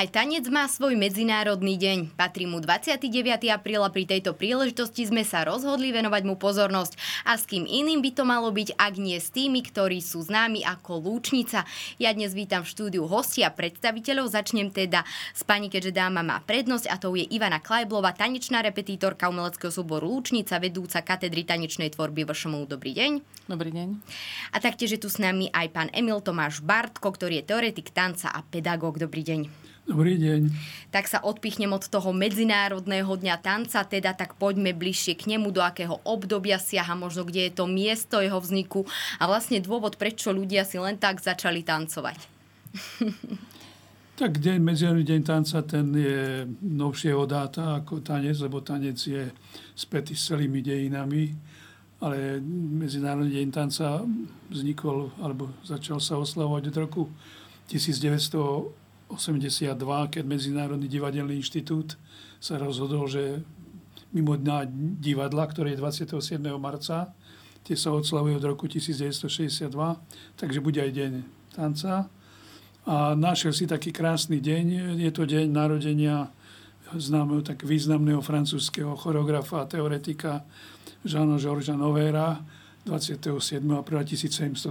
Aj tanec má svoj medzinárodný deň. Patrí mu 29. apríl a pri tejto príležitosti sme sa rozhodli venovať mu pozornosť. A s kým iným by to malo byť, ak nie s tými, ktorí sú známi ako Lúčnica. Ja dnes vítam v štúdiu hostia a predstaviteľov. Začnem teda s pani, keďže dáma má prednosť, a to je Ivana Klajblová, tanečná repetitorka umeleckého súboru Lúčnica, vedúca katedry tanečnej tvorby VŠMU. Dobrý deň. Dobrý deň. A taktiež je tu s nami aj pán Emil Tomáš Bartko, ktorý je teoretik tanca a pedagóg. Dobrý deň. Dobrý deň. Tak sa odpichnem od toho Medzinárodného dňa tanca, teda tak poďme bližšie k nemu, do akého obdobia siaha, možno kde je to miesto jeho vzniku a vlastne dôvod, prečo ľudia si len tak začali tancovať. Tak Medzinárodný deň tanca, ten je novšieho dáta ako tanec, lebo tanec je spätý s celými dejinami, ale Medzinárodný deň tanca vznikol, alebo začal sa oslavovať od roku 1982, keď Medzinárodný divadelný inštitút sa rozhodol, že mimo dňa divadla, ktoré je 27. marca, tie sa oslavujú od roku 1962, takže bude aj deň tanca. A našiel si taký krásny deň, je to deň narodenia známeho, tak významného francúzskeho choreografa a teoretika Jeana-Georgesa Novéra 27. apríla 1727.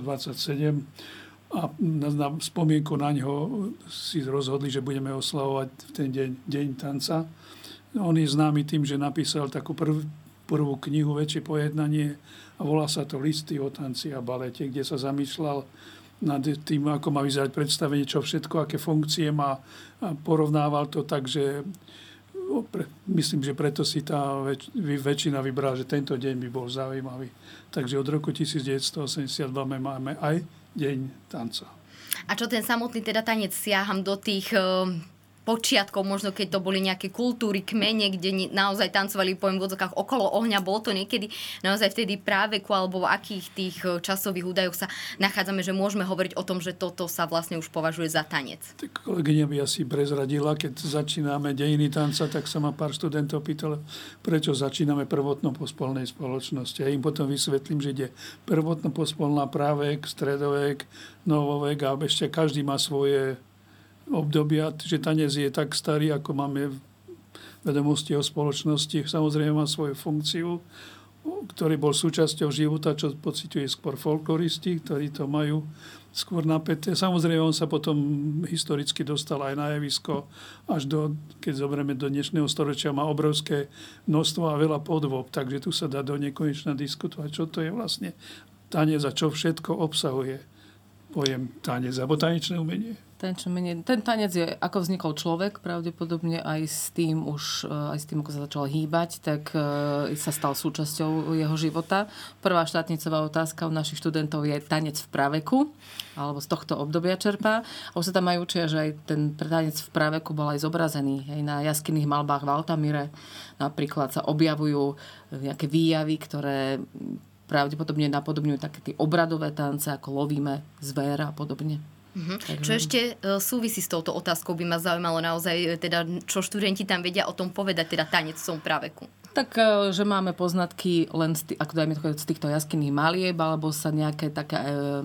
A na spomienku na ňo si rozhodli, že budeme oslavovať ten deň tanca. On je známy tým, že napísal takú prvú knihu, väčšie pojednanie, a volá sa to Listy o tanci a balete, kde sa zamýšľal nad tým, ako má vyzerať predstavenie, čo všetko, aké funkcie má, a porovnával to tak, že myslím, že preto si tá väčšina vybrala, že tento deň by bol zaujímavý. Takže od roku 1982 máme aj deň tanca. A čo ten samotný teda tanec, siaham do tých počiatkov, možno keď to boli nejaké kultúry, kmene, kde naozaj tancovali, poviem v odzokách, okolo ohňa, bolo to niekedy naozaj vtedy práveku, alebo v akých tých časových údajoch sa nachádzame, že môžeme hovoriť o tom, že toto sa vlastne už považuje za tanec. Tak kolegyňa by asi prezradila, keď začíname dejiny tanca, tak sa ma pár študentov pýtalo, prečo začíname prvotno-pospolnej spoločnosti. Ja im potom vysvetlím, že ide prvotno-pospolná, právek, stredovek, novovek, a ešte každý má svoje obdobia, že tanec je tak starý, ako máme vedomosti o spoločnosti. Samozrejme má svoju funkciu, ktorý bol súčasťou života, čo pociťuje skôr folkloristi, ktorí to majú skôr napäté. Samozrejme, on sa potom historicky dostal aj na javisko, až do, keď zoberieme do dnešného storočia, má obrovské množstvo a veľa podôb, takže tu sa dá do nekonečna diskutovať, čo to je vlastne tanec a čo všetko obsahuje pojem tanec, alebo tanečné umenie. Ten tanec je, ako vznikol človek, pravdepodobne aj s tým, ako sa začal hýbať, tak sa stal súčasťou jeho života. Prvá štátnicová otázka u našich študentov je tanec v praveku, alebo z tohto obdobia čerpá. A už sa tam aj učia, že aj ten tanec v praveku bol aj zobrazený. Aj na jaskinných malbách v Altamire napríklad sa objavujú nejaké výjavy, ktoré pravdepodobne napodobňujú také tie obradové tance, ako lovíme zvéra a podobne. Čo ešte súvisí s touto otázkou, by ma zaujímalo naozaj, teda, čo študenti tam vedia o tom povedať, teda tanec v tom praveku. Tak, že máme poznatky len ako dajme z týchto jaskinných malieb, alebo sa nejaké taká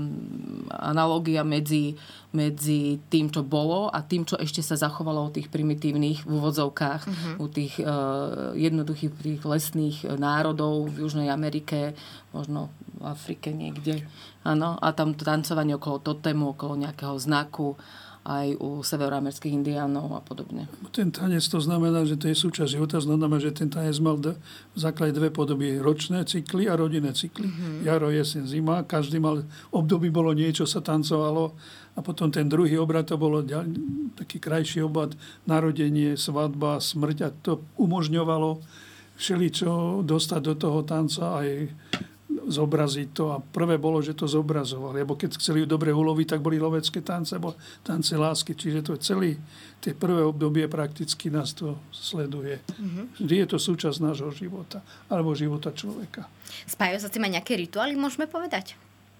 analogia medzi tým, čo bolo, a tým, čo ešte sa zachovalo u tých primitívnych v úvodzovkách, u tých jednoduchých tých lesných národov v Južnej Amerike, možno v Afrike niekde. Áno, a tam to tancovanie okolo totému, okolo nejakého znaku, aj u severoamerických indiánov a podobne. Ten tanec, to znamená, že to je súčasť života, znamená, že ten tanec mal v základe dve podoby: ročné cykly a rodinné cykly. Jaro, jeseň, zima, každý mal období, bolo niečo, sa tancovalo, a potom ten druhý obrad, to bolo taký krajší obrad, narodenie, svadba, smrť, a to umožňovalo všeličo dostať do toho tanca, aj zobraziť to. A prvé bolo, že to zobrazovali. Lebo keď chceli ju dobre uloviť, tak boli lovecké tance, alebo tance lásky. Čiže to je tie prvé obdobie prakticky nás to sleduje. Vždy je to súčasť nášho života, alebo života človeka. Spájajú sa s tým aj nejaké rituály, môžeme povedať?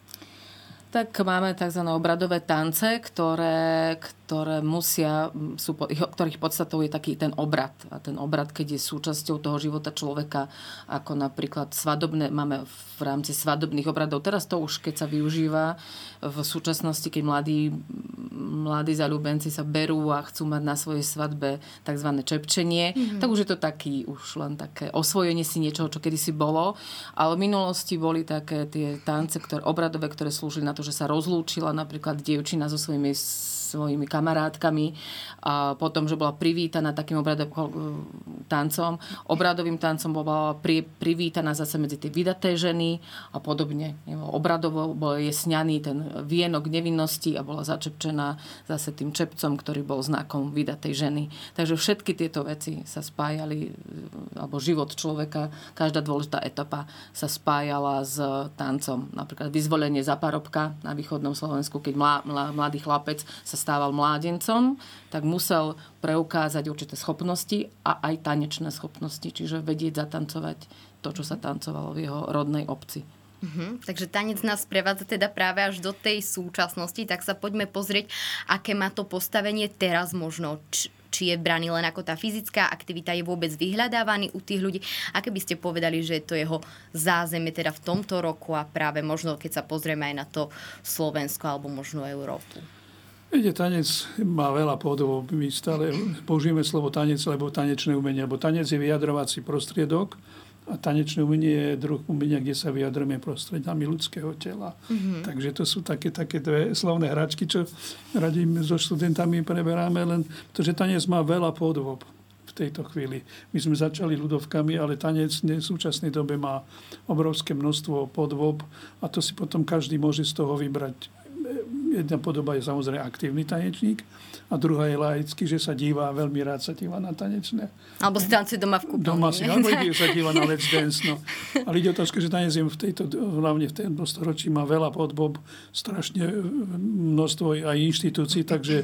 Tak máme tzv. Obradové tance, ktoré ktorých podstatou je taký ten obrad. A ten obrad, keď je súčasťou toho života človeka, ako napríklad máme v rámci svadobných obradov. Teraz to už, keď sa využíva v súčasnosti, keď mladí mladí zaľúbenci sa berú a chcú mať na svojej svadbe tzv. Čepčenie, tak už je to taký, už len také osvojenie si niečoho, čo kedysi bolo. Ale v minulosti boli také tie tance, obradové, ktoré slúžili na to, že sa rozlúčila napríklad dievčina so svojimi kamarátkami a potom, že bola privítaná takým tancom. Obradovým tancom bola privítaná zase medzi tie vydaté ženy a podobne. Obradovo bol jesňaný ten vienok nevinnosti a bola začepčená zase tým čepcom, ktorý bol znakom vydatej ženy. Takže všetky tieto veci sa spájali, alebo život človeka, každá dôležitá etapa sa spájala s tancom. Napríklad vyzvolenie za parobka na východnom Slovensku, keď mladý chlapec sa stával mládencom, tak musel preukázať určité schopnosti a aj tanečné schopnosti, čiže vedieť zatancovať to, čo sa tancovalo v jeho rodnej obci. Takže tanec nás prevádza teda práve až do tej súčasnosti, tak sa poďme pozrieť, aké má to postavenie teraz možno, či je braný len ako tá fyzická aktivita, je vôbec vyhľadávaný u tých ľudí. Aké by ste povedali, že je to jeho zázemie teda v tomto roku a práve možno, keď sa pozrieme aj na to Slovensko alebo možno Európu? Viete, tanec má veľa podob. My stále použijeme slovo tanec, lebo tanečné umenie. Lebo tanec je vyjadrovací prostriedok a tanečné umenie je druh umenia, kde sa vyjadrujeme prostriedami ľudského tela. Takže to sú také dve slovné hračky, čo radím so študentami preberáme, len pretože tanec má veľa podob v tejto chvíli. My sme začali ľudovkami, ale tanec v súčasnej dobe má obrovské množstvo podob a to si potom každý môže z toho vybrať. Jedna podoba je samozrejme aktívny tanečník a druhá je laický, že sa díva, veľmi rád sa díva na tanečné. Alebo si tancuje doma v kúpeľni. Doma si, alebo sa díva na Let's Dance. No. Ale ide o to, že tanec je hlavne v tomto storočí má veľa podob, strašne množstvo aj inštitúcií, takže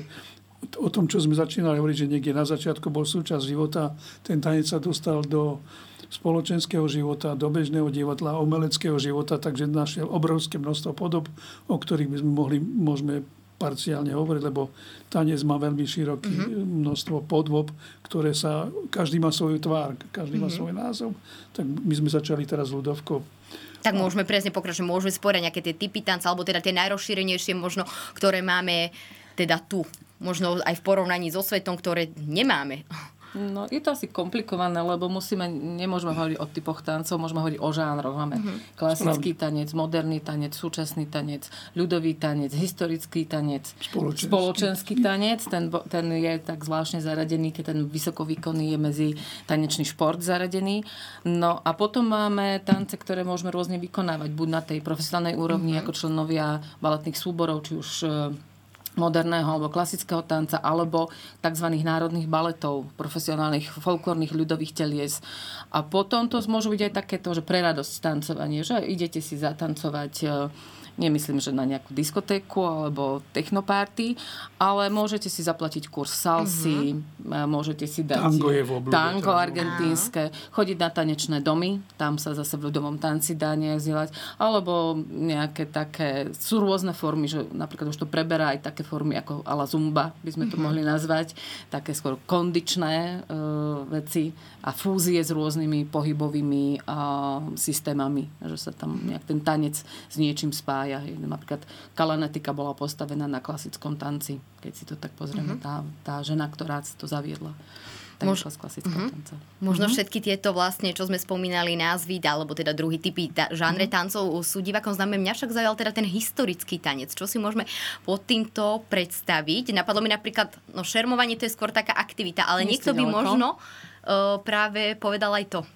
o tom, čo sme začínali hovoriť, že niekde na začiatku bol súčasť života, ten tanec sa dostal do spoločenského života, do bežného divadla, umeleckého života, takže našiel obrovské množstvo podob, o ktorých by sme môžeme parciálne hovoriť, lebo tanec má veľmi široké množstvo podob, ktoré každý má svoju tvár, každý má svoj názov. Tak my sme začali teraz ľudovkou. Tak môžeme presne pokračovať, môžeme sporiť nejaké tie typy tanca, alebo teda tie najrozšírenejšie možno, ktoré máme teda tu. Možno aj v porovnaní so svetom, ktoré nemáme. No, je to asi komplikované, lebo nemôžeme hovoriť o typoch tancov, môžeme hovoriť o žánroch. Máme klasický tanec, moderný tanec, súčasný tanec, ľudový tanec, historický tanec, spoločenský tanec. Ten je tak zvláštne zaradený, keď ten vysokovýkonný je medzi tanečný šport zaradený. No a potom máme tance, ktoré môžeme rôzne vykonávať, buď na tej profesionálnej úrovni, ako členovia baletných súborov, či už moderného alebo klasického tanca, alebo tzv. Národných baletov, profesionálnych folklórnych ľudových telies. A potom to môžu byť aj takéto, že pre radosť tancovanie, že idete si zatancovať, nemyslím, že na nejakú diskotéku alebo technoparty, ale môžete si zaplatiť kurz salsy, môžete si dať tango argentínske, chodiť na tanečné domy, tam sa zase v ľudovom tanci dá nejak zdieľať, alebo nejaké také, sú rôzne formy, že napríklad už to preberá aj také formy ako a la zumba, by sme to mohli nazvať, také skôr kondičné veci a fúzie s rôznymi pohybovými systémami, že sa tam nejak ten tanec s niečím spája. Napríklad Kalanetika bola postavená na klasickom tanci. Keď si to tak pozrieme, tá žena, ktorá to zaviedla. Tak išla z klasického tanca. Možno všetky tieto vlastne, čo sme spomínali, názvy, alebo teda druhý typy žánre tancov sú divákom známe. Mňa však zaujal teda ten historický tanec. Čo si môžeme pod týmto predstaviť? Napadlo mi napríklad, šermovanie to je skôr taká aktivita, ale niekto by možno práve povedal aj to.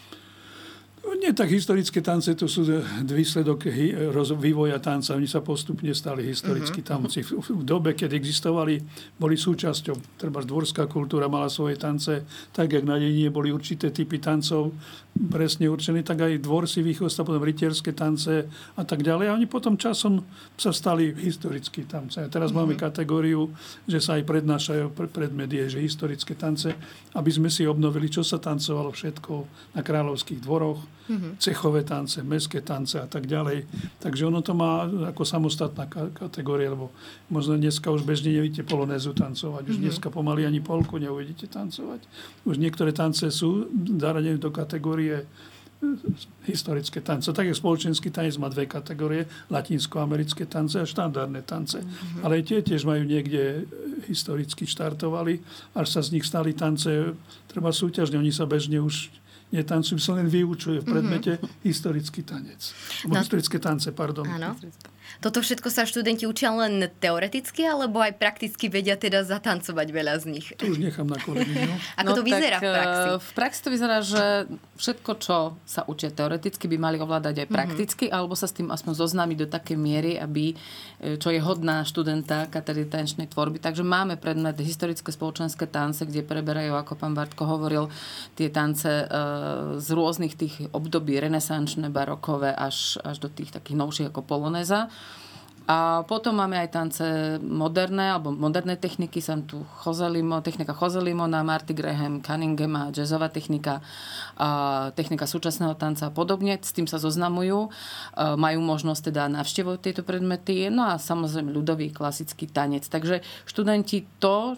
Nie, tak historické tance to sú výsledok vývoja tanca. Oni sa postupne stali historickí tanci. V dobe, keď existovali, boli súčasťou. Treba dvorská kultúra mala svoje tance, tak jak na dedine boli určité typy tancov presne určené, tak aj dvor si vychostal, potom rytierské tance a tak ďalej. A oni potom časom sa stali historickí tance. A teraz máme kategóriu, že sa aj prednášajú predmet je, že historické tance, aby sme si obnovili, čo sa tancovalo všetko na kráľovských dvoroch, cechové tance, mestské tance a tak ďalej. Takže ono to má ako samostatná kategória, lebo možno dneska už bežne nevidíte polonézu tancovať. Už dneska pomaly ani polku neuvidíte tancovať. Už niektoré tance sú zaradené do kategórie historické tance. Tak je spoločenský tanec má dve kategórie, latinskoamerické tance a štandardné tance. Ale tie tiež majú niekde historicky štartovali, až sa z nich stali tance, treba súťažne, oni sa bežne už netancujú, sa len vyučuje v predmete historický tanec. Historické tance, pardon. Áno. Toto všetko sa študenti učia len teoreticky, alebo aj prakticky vedia teda zatancovať veľa z nich? To už nechám na kolegyňu. Ako to vyzerá v praxi? V praxi to vyzerá, že všetko, čo sa učia teoreticky, by mali ovládať aj prakticky, alebo sa s tým aspoň zoznámiť do takej miery, aby, čo je hodná študenta katedry tanečnej tvorby. Takže máme predmet historické spoločenské tance, kde preberajú, ako pán Bartko hovoril, tie tance z rôznych tých období, renesančné, barokové, až do tých takých novších ako polonéza. A potom máme aj tance moderné, alebo moderné techniky, som tu technika Jose Limona, Marty Graham, Cunningham, jazzová technika, technika súčasného tanca a podobne. S tým sa zoznamujú, majú možnosť teda navštevovať tieto predmety, no a samozrejme ľudový klasický tanec. Takže študenti to,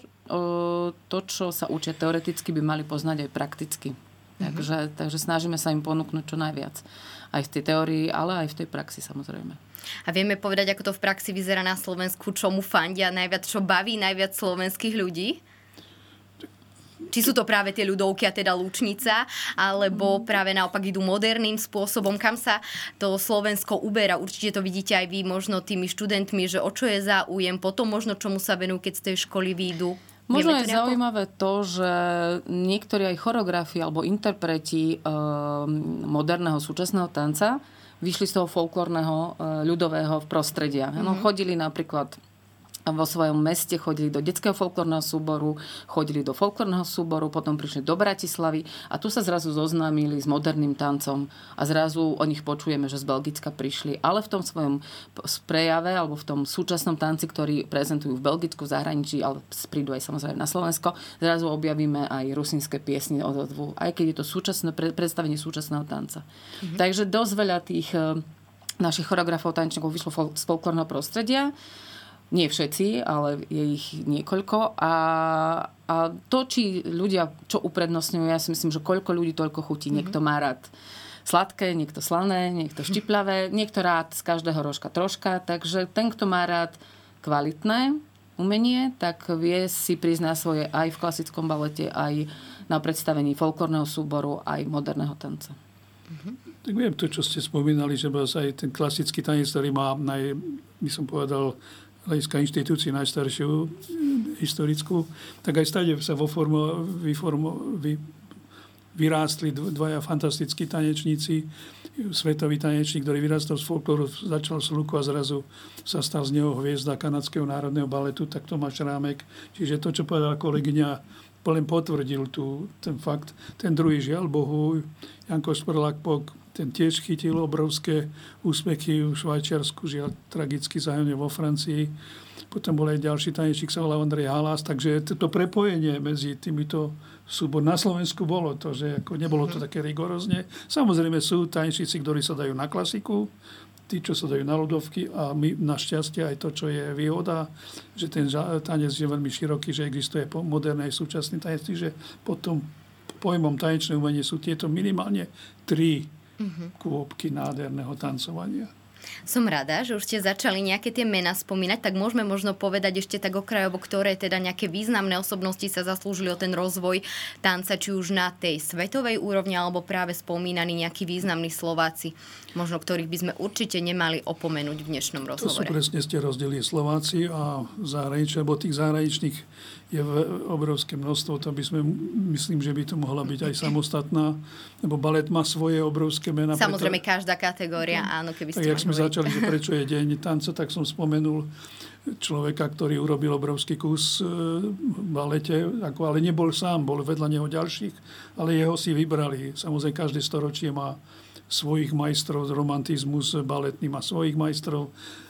čo sa učia teoreticky, by mali poznať aj prakticky. Takže snažíme sa im ponúknuť čo najviac. Aj v tej teórii, ale aj v tej praxi samozrejme. A vieme povedať, ako to v praxi vyzerá na Slovensku, čomu fandia najviac, čo baví najviac slovenských ľudí? Či sú to práve tie ľudovky a teda Lučnica, alebo práve naopak idú moderným spôsobom, kam sa to Slovensko uberá. Určite to vidíte aj vy možno tými študentmi, že o čo je záujem, potom možno čomu sa venujú, keď z tej školy výjdu. Možno je zaujímavé to, že niektorí aj choreografi alebo interpreti moderného súčasného tanca vyšli z toho folklórneho ľudového prostredia. Chodili napríklad vo svojom meste, chodili do detského folklórneho súboru, chodili do folklórneho súboru, potom prišli do Bratislavy a tu sa zrazu zoznámili s moderným tancom a zrazu o nich počujeme, že z Belgicka prišli, ale v tom svojom prejave alebo v tom súčasnom tanci, ktorý prezentujú v Belgicku, v zahraničí, ale prídu aj samozrejme na Slovensko, zrazu objavíme aj rusínske piesne odozvu, aj keď je to predstavenie súčasného tanca. Takže dosť veľa tých našich choreografov, tanečníkov vyšlo z folklórneho prostredia. Nie všetci, ale je ich niekoľko. A to, či ľudia čo uprednostňujú, ja si myslím, že koľko ľudí, toľko chutí. Niekto má rád sladké, niekto slané, niekto štiplavé, niekto rád z každého rožka troška. Takže ten, kto má rád kvalitné umenie, tak vie si prísť na svoje aj v klasickom balete, aj na predstavení folklórneho súboru, aj moderného tanca. Tak viem to, čo ste spomínali, že aj ten klasický tanec, ktorý má by som povedal, hľadiska inštitúcii najstaršiu historickú, tak aj stade sa vyrástli dvaja fantastickí tanečníci. Svetový tanečník, ktorý vyrástol z folklóru, začal z luku a zrazu sa stal z neho hviezda kanadského národného baletu, tak Tomáš Rámek. Čiže to, čo povedala kolegyňa, len potvrdil ten fakt. Ten druhý, žiaľ Bohu, Janko Šprlák, ten tiež chytil obrovské úspechy v Švajčiarsku, žiaľ tragicky zahynul vo Francii. Potom bol aj ďalší tanečník, sa volal Andrej Halas, takže to prepojenie medzi týmito súbormi na Slovensku bolo to, že ako nebolo to také rigorózne. Samozrejme sú tanečníci, ktorí sa dajú na klasiku, tí, čo sa dajú na ľudovky a my našťastie aj to, čo je výhoda, že ten tanec je veľmi široký, že existuje moderný súčasný tanec, že potom pojmom tanečné umenie sú tieto minimálne 3 kôpky nádherného tancovania. Som rada, že už ste začali nejaké tie mená spomínať, tak môžeme možno povedať ešte tak okrajovo, ktoré teda nejaké významné osobnosti sa zaslúžili o ten rozvoj tanca, či už na tej svetovej úrovni, alebo práve spomínaní nejakí významní Slováci, možno ktorých by sme určite nemali opomenúť v dnešnom rozhovore. To sú presne ste rozdelili Slováci a zahraničia, lebo tých zahraničných je obrovské množstvo, to by sme, myslím, že by to mohla byť aj samostatná, lebo balet má svoje obrovské mená. Samozrejme, každá kategória, áno, keby ste tak, sme začali, že prečo je deň tanca, tak som spomenul človeka, ktorý urobil obrovský kus v balete, ale nebol sám, bol vedľa neho ďalších, ale jeho si vybrali. Samozrejme, každé storočie má svojich majstrov, romantizmus baletný má svojich majstrov.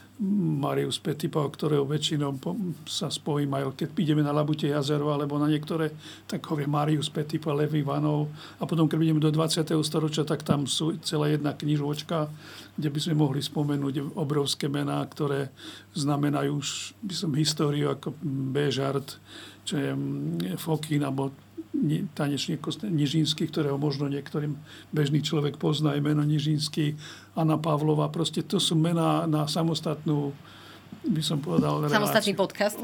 Marius Petipa, o ktorého väčšinou sa spojím aj keď ideme na Labute jazero alebo na niektoré, tak povie Marius Petipa, Lev Ivanov. A potom, keď ideme do 20. storočia, tak tam sú celá jedna knižočka, kde by sme mohli spomenúť obrovské mená, ktoré znamenajú už, históriu ako Béžart, čo je Fokín, alebo tanečník Nižinský, ktorého možno niektorým bežný človek pozná, je meno Nižinský, Anna Pavlova. Proste to sú mená na samostatnú, by som povedal, reláciu. Samostatný podcast.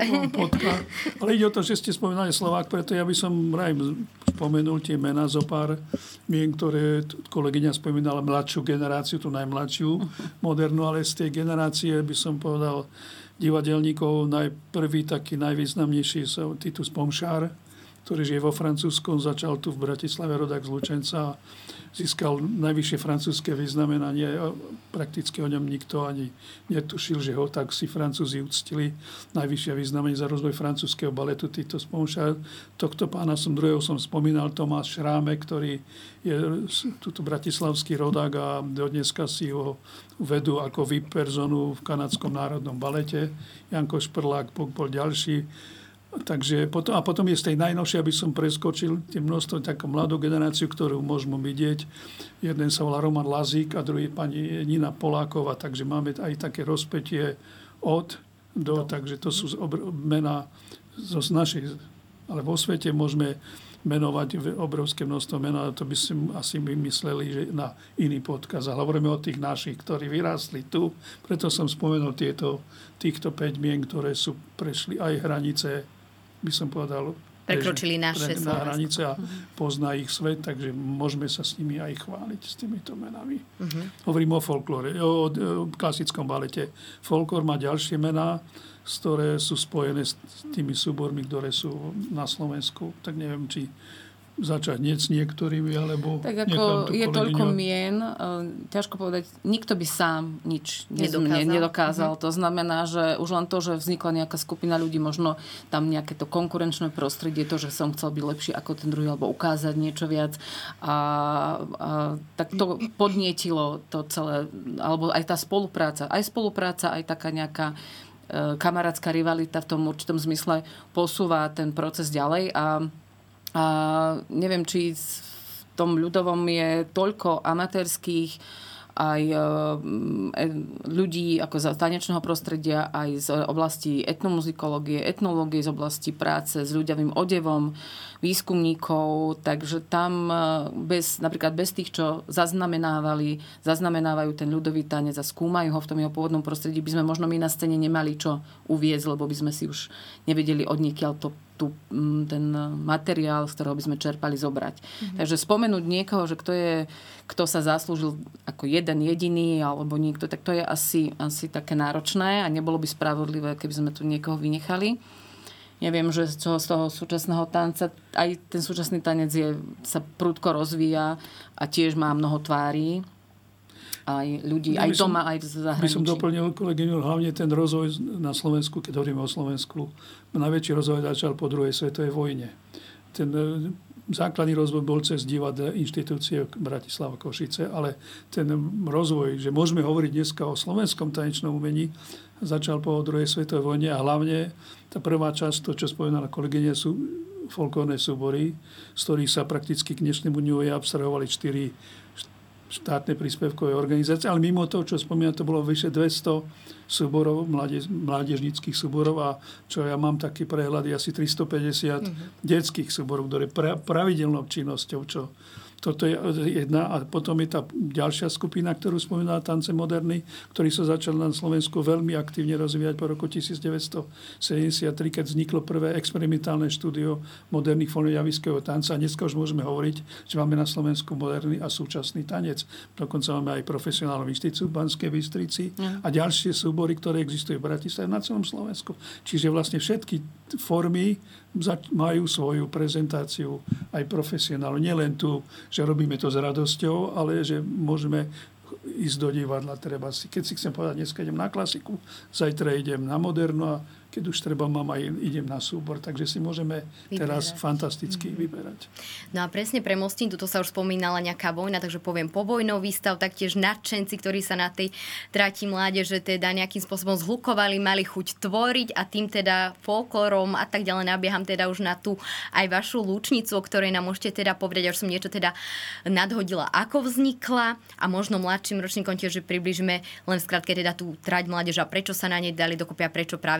Ale ide o to, že ste spomínali Slovák, preto ja by som spomenul tie mená zo pár mien, ktoré kolegyňa spomínala mladšiu generáciu, tú najmladšiu, modernú, ale z tej generácie by som povedal divadelníkov prvý taký najvýznamnejší je Titus Pomšár, ktorý žije vo Francúzsku, začal tu v Bratislave, rodák z Lučenca, získal najvyššie francúzske vyznamenanie. Prakticky o ňom nikto ani netušil, že ho tak si Francúzi uctili. Najvyššie vyznamenie za rozvoj francúzskeho baletu Titus Pomšár. Tohto pána druhého som spomínal, Tomáš Šrámek, ktorý je tuto bratislavský rodák a dodneska si ho vedú ako VIP personu v Kanadskom národnom balete. Janko Šprlák bol ďalší. Takže potom je z tej najnovšej, aby som preskočil tým množstvo takú mladú generáciu, ktorú môžeme vidieť. Jeden sa volá Roman Lazík a druhý pani Nina Poláková, takže máme aj také rozpätie od do, takže to sú mená z našej, ale vo svete môžeme menovať obrovské množstvo mená, to by si asi mysleli, že na iný podcast. A hovoríme o tých našich, ktorí vyrástli tu. Preto som spomenul týchto 5 mien, ktoré prešli aj hranice, by som povedal, prekročili naše na hranice a pozná ich svet, takže môžeme sa s nimi aj chváliť, s týmito menami. Hovorím o folklóre, o klasickom balete. Folklór má ďalšie mená, ktoré sú spojené s tými súbormi, ktoré sú na Slovensku. Tak neviem, či začať s niektorými, alebo... Tak ako je toľko mien, ťažko povedať, nikto by sám nič nedokázal. To znamená, že už len to, že vznikla nejaká skupina ľudí, možno tam nejaké to konkurenčné prostredie, to, že som chcel byť lepší ako ten druhý, alebo ukázať niečo viac. Tak to podnietilo to celé, alebo aj tá spolupráca. Aj spolupráca, aj taká nejaká kamarátska rivalita v tom určitom zmysle posúva ten proces ďalej a neviem, či v tom ľudovom je toľko amatérskych aj ľudí ako z tanečného prostredia, aj z oblasti etnomuzikológie, etnológie, z oblasti práce s ľuďovým odevom, výskumníkov, takže tam napríklad bez tých, čo zaznamenávajú ten ľudový tanec a skúmajú ho v tom jeho pôvodnom prostredí, by sme možno my na scéne nemali čo uviesť, lebo by sme si už nevedeli odniekiaľ ten materiál, z ktorého by sme čerpali, zobrať. Takže spomenúť niekoho, že kto sa zaslúžil ako jeden jediný alebo niekto, tak to je asi také náročné a nebolo by spravodlivé, keby sme tu niekoho vynechali. Neviem, že z toho súčasného tanca, aj ten súčasný tanec sa prudko rozvíja a tiež má mnoho tvári. Aj ľudí, aj doma, aj v zahraničí. By som doplnil kolegyňu, hlavne ten rozvoj na Slovensku, keď hovoríme o Slovensku, najväčší rozvoj začal po druhej svetovej vojne. Ten základný rozvoj bol cez divadlé inštitúcie Bratislava, Košice, ale ten rozvoj, že môžeme hovoriť dneska o slovenskom tanečnom umení, začal po druhej svetovej vojne a hlavne tá prvá časť, to, čo spomínala kolegyňa, sú folklórne súbory, z ktorých sa prakticky k dnešnému dňu abstrahovali 4 štátne príspevkové organizácie, ale mimo toho, čo spomínam, to bolo vyše 200 súborov, mládežníckych súborov a čo ja mám taký prehľad, asi 350 detských súborov, ktoré pravidelnou činnosťou, čo toto je jedna. A potom je tá ďalšia skupina, ktorú spomínala Tance moderný, ktorý sa začal na Slovensku veľmi aktívne rozvíjať po roku 1973, keď vzniklo prvé experimentálne štúdio moderných formov javického tanca. A dneska už môžeme hovoriť, že máme na Slovensku moderný a súčasný tanec. Dokonca máme aj profesionálnu inštitúciu v Banskej Bystrici a ďalšie súbory, ktoré existujú v Bratislave na celom Slovensku. Čiže vlastne všetky formy majú svoju prezentáciu aj profesionálnu. Nielen tu, že robíme to s radosťou, ale že môžeme ísť do divadla. Keď si chcem povedať, dneska idem na klasiku, zajtra idem na modernu a keď už treba, idem na súbor. Takže si môžeme teraz fantasticky vyberať. No a presne pre Mostín, tuto sa už spomínala nejaká vojna, takže poviem povojnový stav, taktiež nadšenci, ktorí sa na tej trati mládeže teda nejakým spôsobom zhlukovali, mali chuť tvoriť a tým teda folklórom a tak ďalej nabieham teda už na tú aj vašu lúčnicu, o ktorej nám môžete teda povedať, až som niečo teda nadhodila, ako vznikla a možno mladším ročníkom tiež približíme len v skratke teda tú trať mládeže a prečo sa na nej dali dokopy a prečo práve ste teda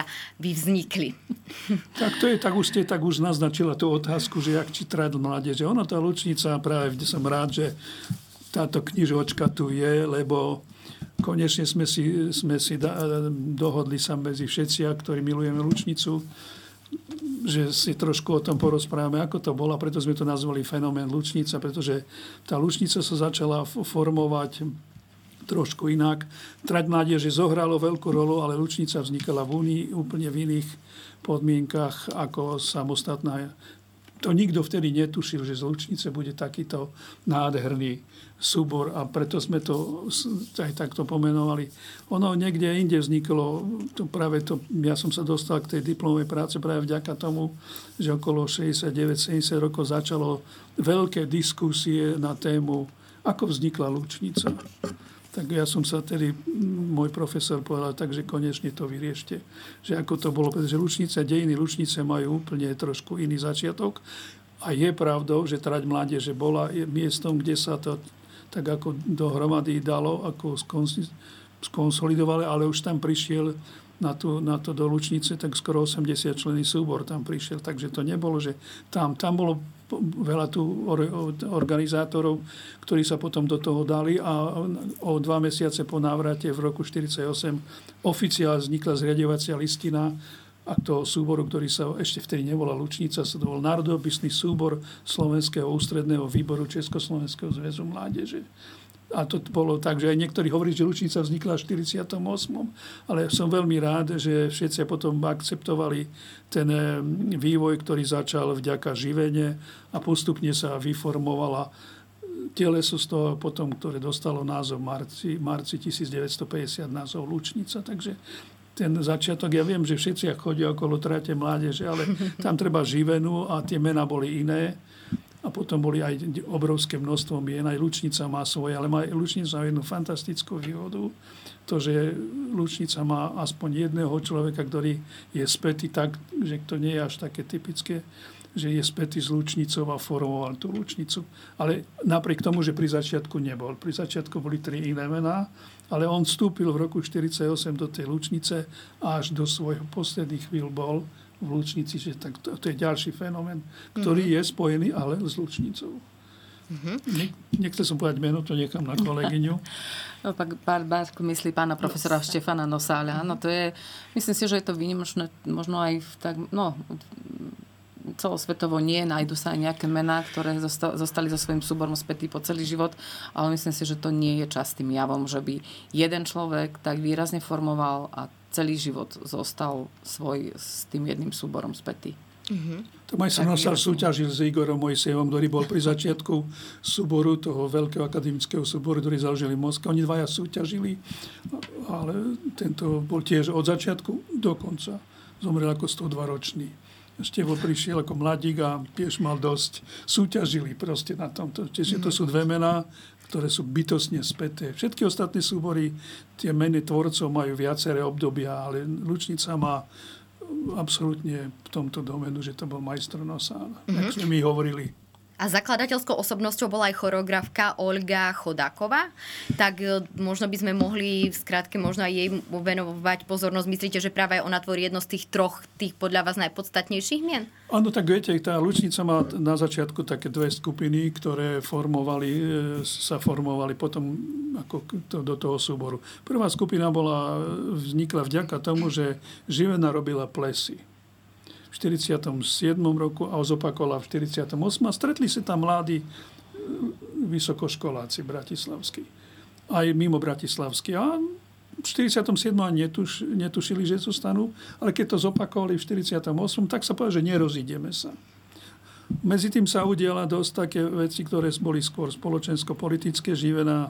teda vy vznikli. Tak to je, tak už naznačila tú otázku, že jak čítať mládeže. Ono tá Lučnica, práve som rád, že táto knižočka tu je, lebo konečne sme si dohodli sa medzi všetci, ktorí milujeme Lučnicu, že si trošku o tom porozprávame, ako to bolo, preto sme to nazvali fenomén Lučnica, pretože tá Lučnica sa začala formovať trošku inak. Trať mládeže zohralo veľkú rolu, ale Lučnica vznikala v Únii úplne v iných podmienkach ako samostatná. To nikto vtedy netušil, že z Lučnice bude takýto nádherný súbor a preto sme to aj takto pomenovali. Ono niekde inde vzniklo, ja som sa dostal k tej diplomovej práce práve vďaka tomu, že okolo 69-70 rokov začalo veľké diskusie na tému, ako vznikla Lučnica. Tak ja som sa tedy, môj profesor povedal, takže konečne to vyriešte. Že ako to bolo, pretože dejiny Lučnice majú úplne trošku iný začiatok. A je pravdou, že trať mládeže bola miestom, kde sa to tak ako dohromady dalo, ako skonsolidovali, ale už tam prišiel na to do Lučnice, tak skoro 80 členný súbor tam prišiel. Takže to nebolo, že tam bolo veľa tu organizátorov, ktorí sa potom do toho dali a o 2 mesiace po návrate v roku 1948 oficiálne vznikla zriaďovacia listina a toho súboru, ktorý sa ešte vtedy nebola Lučnica, sa to bol Národopisný súbor Slovenského ústredného výboru Československého zväzu mládeže. A to bolo tak, že aj niektorí hovorí, že Lučnica vznikla v 48. Ale som veľmi rád, že všetci potom akceptovali ten vývoj, ktorý začal vďaka Živene a postupne sa vyformovala teleso z toho potom, ktoré dostalo názov marci 1950 názov Lučnica. Takže ten začiatok, ja viem, že všetci chodia okolo trate mládeže, ale tam treba Živenu a tie mená boli iné. A potom boli aj obrovské množstvo mien. Aj Lučnica má svoje, ale Lučnica má jednu fantastickú výhodu. To, že Lučnica má aspoň jedného človeka, ktorý je spätý tak, že to nie je až také typické, že je spätý s Lučnicou a formoval tú Lučnicu. Ale napriek tomu, že pri začiatku nebol. Pri začiatku boli 3 iné mená, ale on vstúpil v roku 1948 do tej Lučnice a až do svojho posledných chvíľ bol v Lučnici, že tak to je ďalší fenomén, ktorý je spojený ale s Lučnicou. Nechcel som povedať meno, to nechám na kolegyňu. No, pak pár myslí pána profesora Štefana Nosáľa. No to je, myslím si, že je to výnimočné, možno aj celosvetovo nie, nájdu sa aj nejaké mená, ktoré zostali so svojím súborom spätí po celý život, ale myslím si, že to nie je častým javom, že by jeden človek tak výrazne formoval a celý život zostal s tým jedným súborom spätý. To majster Nosáľ súťažil s Igorom Mojsejom, ktorý bol pri začiatku súboru, toho veľkého akademického súboru, ktorý založili v Moskve. Oni dvaja súťažili, ale tento bol tiež od začiatku do konca. Zomrel ako 102-ročný. Števo prišiel ako mladík a tiež mal dosť. Súťažili proste na tomto. Čiže to sú 2 mená, ktoré sú bytostne späté. Všetky ostatné súbory, tie meny tvorcov majú viaceré obdobia, ale Lučnica má absolútne v tomto domenu, že to bol majster Nosáľ. Tak sme mi hovorili. A zakladateľskou osobnosťou bola aj choreografka Olga Chodáková. Tak možno by sme mohli v skratke možno aj jej venovať pozornosť. Myslíte, že práve ona tvorí jedno z tých 3 tých podľa vás najpodstatnejších mien? Áno, tak viete, tá Lučnica má na začiatku také 2 skupiny, ktoré sa formovali potom ako do toho súboru. Prvá skupina vznikla vďaka tomu, že Živena robila plesy v 47. roku a zopakovala v 48. A stretli sa tam mladí vysokoškoláci bratislavskí. Aj mimo bratislavskí. A v 47. ani netušili, že zostanú, ale keď to zopakovali v 48. tak sa povedal, že nerozídeme sa. Medzi tým sa udiala dosť také veci, ktoré boli skôr spoločensko-politické. Živena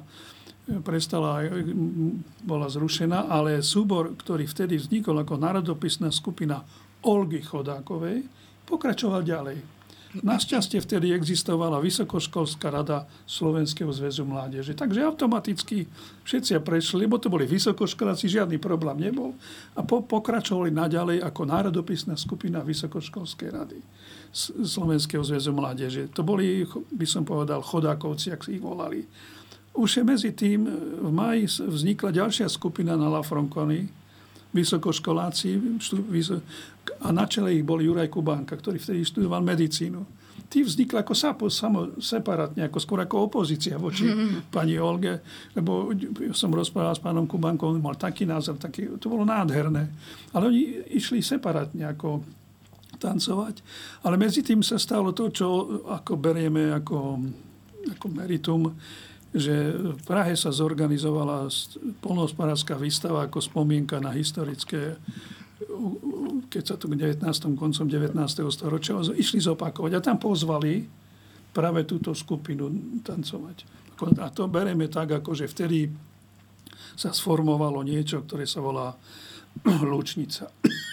bola zrušená, ale súbor, ktorý vtedy vznikol ako národopisná skupina Olgy Chodákovej, pokračoval ďalej. Našťastie vtedy existovala Vysokoškolská rada Slovenského zväzu mládeže. Takže automaticky všetci prešli, lebo to boli vysokoškoláci, žiadny problém nebol. A pokračovali naďalej ako národopisná skupina Vysokoškolskej rady Slovenského zväzu mládeže. To boli, by som povedal, Chodákovci, ak si ich volali. Už medzi tým v máji vznikla ďalšia skupina na La Franconi, vysokoškoláci a na čele ich bol Juraj Kubánka, ktorý vtedy študoval medicínu. Tí vznikli ako separátne, ako skôr ako opozícia voči pani Olge, lebo som rozprával s pánom Kubánkom, on mal taký názor, to bolo nádherné. Ale oni išli separátne ako tancovať. Ale medzi tým sa stalo to, čo ako berieme ako meritum, že v Prahe sa zorganizovala poľnohospodárska výstava ako spomienka na historické, keď sa to koncom 19. storočia išli zopakovať. A tam pozvali práve túto skupinu tancovať. A to bereme tak, ako že vtedy sa sformovalo niečo, ktoré sa volá Lučnica.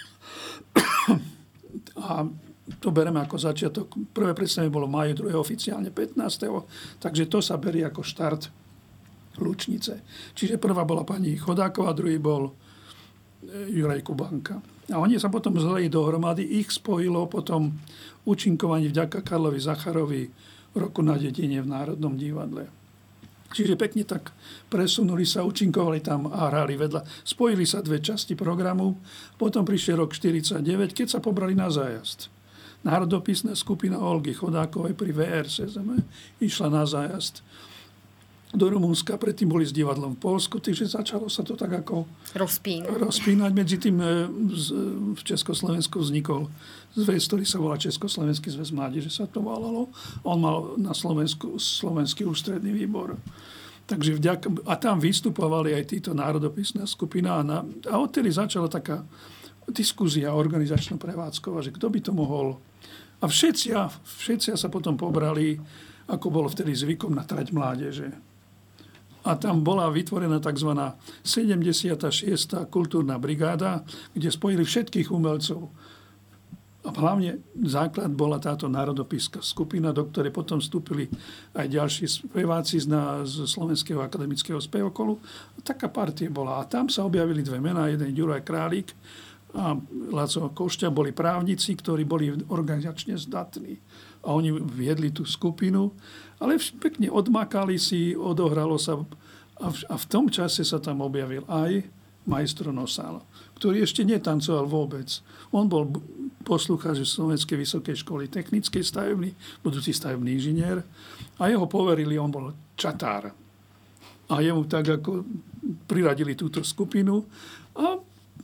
A to bereme ako začiatok. Prvé predstavenie bolo v máji, druhé oficiálne 15. Takže to sa berie ako štart Lučnice. Čiže prvá bola pani Chodáková, druhý bol Juraj Kubánka. A oni sa potom zleli dohromady. Ich spojilo potom účinkovanie vďaka Karlovi Zacharovi Roku na dedine v Národnom divadle. Čiže pekne tak presunuli sa, účinkovali tam a hrali vedľa. Spojili sa dve časti programu. Potom prišiel rok 49, keď sa pobrali na zájazd. Národopisná skupina Olgy Chodákovej pri VR Sezeme išla na zájazd do Rumunska, predtým boli s divadlom v Poľsku, takže začalo sa to tak ako rozpínať. Medzi tým v Československu vznikol zväz, ktorý sa volá Československý zväz mládeže, sa to volalo. On mal na Slovensku Slovenský ústredný výbor. Takže a tam vystupovali aj títo národopisná skupina a odtedy začala taká diskusia organizačno-prevádzková, že kto by to mohol. A všetci sa potom pobrali, ako bolo vtedy zvykom, na trať mládeže. A tam bola vytvorená tzv. 76. kultúrna brigáda, kde spojili všetkých umelcov. A hlavne základ bola táto národopiská skupina, do ktorej potom vstúpili aj ďalší speváci z Slovenského akademického spevokolu. Taká partia bola. A tam sa objavili dve mená, jeden Juraj Králík a Laco Košťa, boli právnici, ktorí boli organizačne zdatní. A oni viedli tú skupinu, ale pekne odmakali si, odohralo sa. A v tom čase sa tam objavil aj majstro Nosal, ktorý ešte netancoval vôbec. On bol poslucháč Slovenskej vysokej školy technickej stavebný, budúci stavebný inžinier. A jeho poverili, on bol čatár. A jemu tak ako priradili túto skupinu a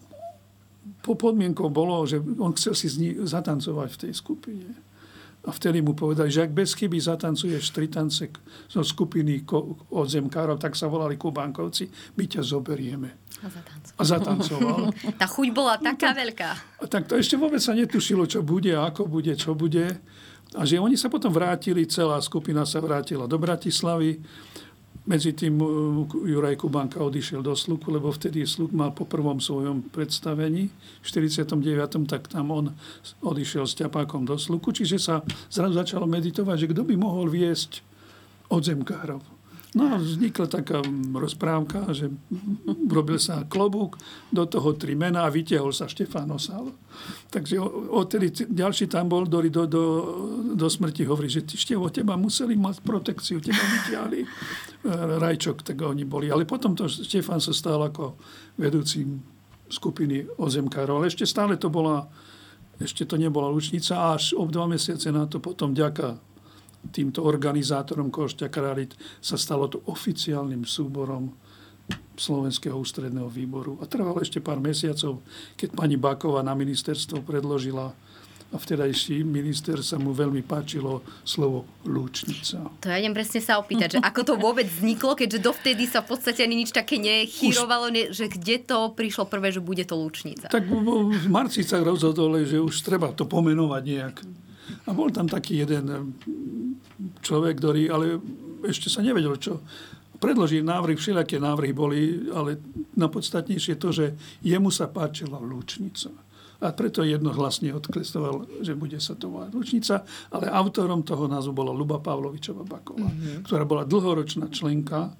po podmienkou bolo, že on chcel si zatancovať v tej skupine. A vtedy mu povedali, že ak bez chyby zatancuješ 3 tance zo skupiny odzemkárov, tak sa volali Kubánkovci, my ťa zoberieme. A zatancoval. Tá chuť bola taká veľká. A tak to ešte vôbec sa netušilo, čo bude, ako bude, čo bude. A že oni sa potom vrátili, celá skupina sa vrátila do Bratislavy. Medzi tým Juraj Kubánka odišiel do Sluku, lebo vtedy Sluk mal po prvom svojom predstavení v 49. tak tam on odišiel s ťapákom do Sluku. Čiže sa zrazu začalo meditovať, že kto by mohol viesť odzemkárov. No a vznikla taká rozprávka, že robil sa klobúk, do toho 3 mená a vytiahol sa Štefán Nosal. Takže odtedy ďalší tam bol, ktorý do smrti hovorí, že Števo, teba museli mať protekciu, teba vytiahli. Rajčok, tak oni boli. Ale potom to Štefán sa stal ako vedúcim skupiny ozemkárov. Ale ešte stále to nebola Lučnica a až o 2 mesiace na to potom vďaka týmto organizátorom Košťa Králik sa stalo to oficiálnym súborom Slovenského ústredného výboru. A trvalo ešte pár mesiacov, keď pani Báková na ministerstvo predložila a vtedajší minister sa mu veľmi páčilo slovo Lučnica. To ja idem presne sa opýtať, že ako to vôbec vzniklo, keďže dovtedy sa v podstate ani nič také nechýrovalo, že kde to prišlo prvé, že bude to Lučnica? Tak v marci sa rozhodol, že už treba to pomenovať nejak. A bol tam taký jeden človek, ktorý, ale ešte sa nevedel, čo. Predložil návrhy, všelijaké návrhy boli, ale najpodstatnejšie je to, že jemu sa páčila Lučnica. A preto jednohlasne odkrestoval, že bude sa to volať Lučnica, ale autorom toho názvu bola Ľuba Pavlovičová Baková, ktorá bola dlhoročná členka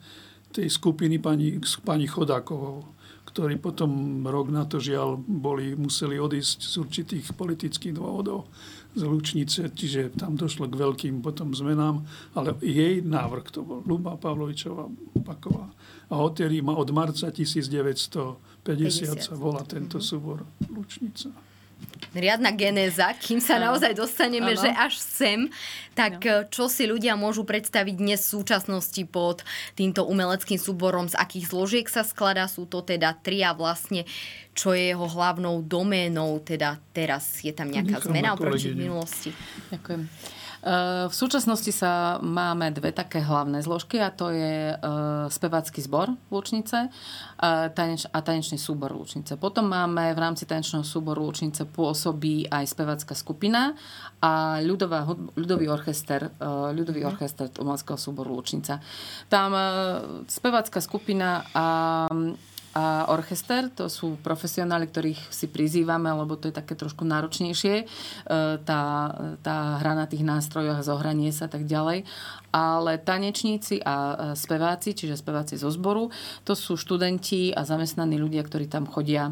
tej skupiny pani Chodákovou, ktorí potom rok na to žiaľ museli odísť z určitých politických dôvodov z Lučnice, čiže tam došlo k veľkým potom zmenám, ale jej návrh to bol Ľuba Pavlovičová Paková. A odtedy od marca 1950 sa volá tento súbor Lučnica. Riadna genéza, kým sa naozaj dostaneme, že až sem, tak čo si ľudia môžu predstaviť dnes v súčasnosti pod týmto umeleckým súborom, z akých zložiek sa skladá, sú to teda 3 a vlastne čo je jeho hlavnou doménou, teda teraz je tam nejaká zmena oproti minulosti. Ďakujem. V súčasnosti máme 2 také hlavné zložky a to je spevácky zbor Lučnice a tanečný súbor Lučnice. Potom máme v rámci tanečného súboru Lučnice pôsobí aj spevácka skupina a ľudový orchester umeleckého súboru Lučnica. Tam spevácka skupina a orchester, to sú profesionáli, ktorých si prizývame, lebo to je také trošku náročnejšie, tá hra na tých nástrojoch, zohranie sa tak ďalej. Ale tanečníci a speváci, čiže speváci zo zboru, to sú študenti a zamestnaní ľudia, ktorí tam chodia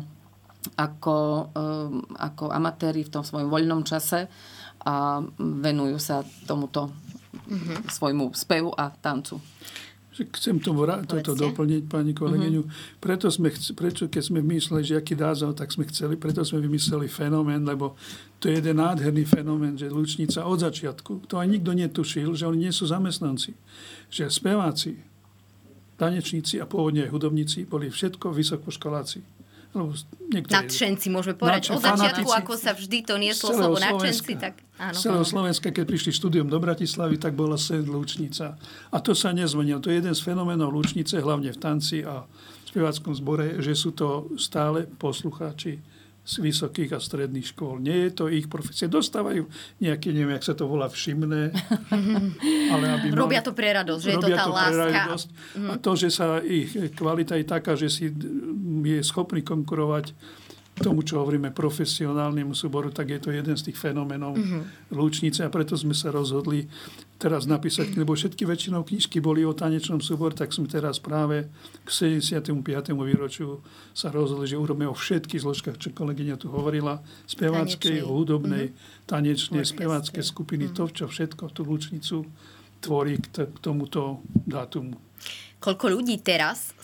ako amatéri v tom svojom voľnom čase a venujú sa tomuto svojmu spevu a tancu. Chcem toto doplniť, pani kolegyňu. Preto keď sme mysleli, že aký názov, tak preto sme vymysleli fenomén, lebo to je jeden nádherný fenomén, že Lučnica od začiatku, to aj nikto netušil, že oni nie sú zamestnanci. Že speváci, tanečníci a pôvodne aj hudobníci boli všetko vysokoškoláci. Nadšenci, môžeme povedať. Od začiatku, ako sa vždy to nieslo slovo nadšenci, tak áno. Z celého Slovenska, keď prišli štúdium do Bratislavy, tak bola sen Lučnica. A to sa nezmenilo. To je jeden z fenoménov Lučnice, hlavne v tanci a speváckom zbore, že sú to stále poslucháči z vysokých a stredných škôl. Nie je to ich profesia. Dostávajú nejaké, neviem, jak sa to volá, všimné. Ale robia to pre radosť, že je to tá láska. A to, že sa ich kvalita je taká, že si je schopný konkurovať tomu, čo hovoríme profesionálnemu súboru, tak je to jeden z tých fenoménov Lučnice a preto sme sa rozhodli teraz napísať, lebo všetky väčšinou knižky boli o tanečnom súbore, tak sme teraz práve k 75. výročiu sa rozhodli, že urobíme o všetkých zložkách, čo kolegyňa tu hovorila, speváckej, hudobnej, tanečnej, spevácké skupiny, to, čo všetko tú Lučnicu tvorí k tomuto dátumu. Koľko ľudí teraz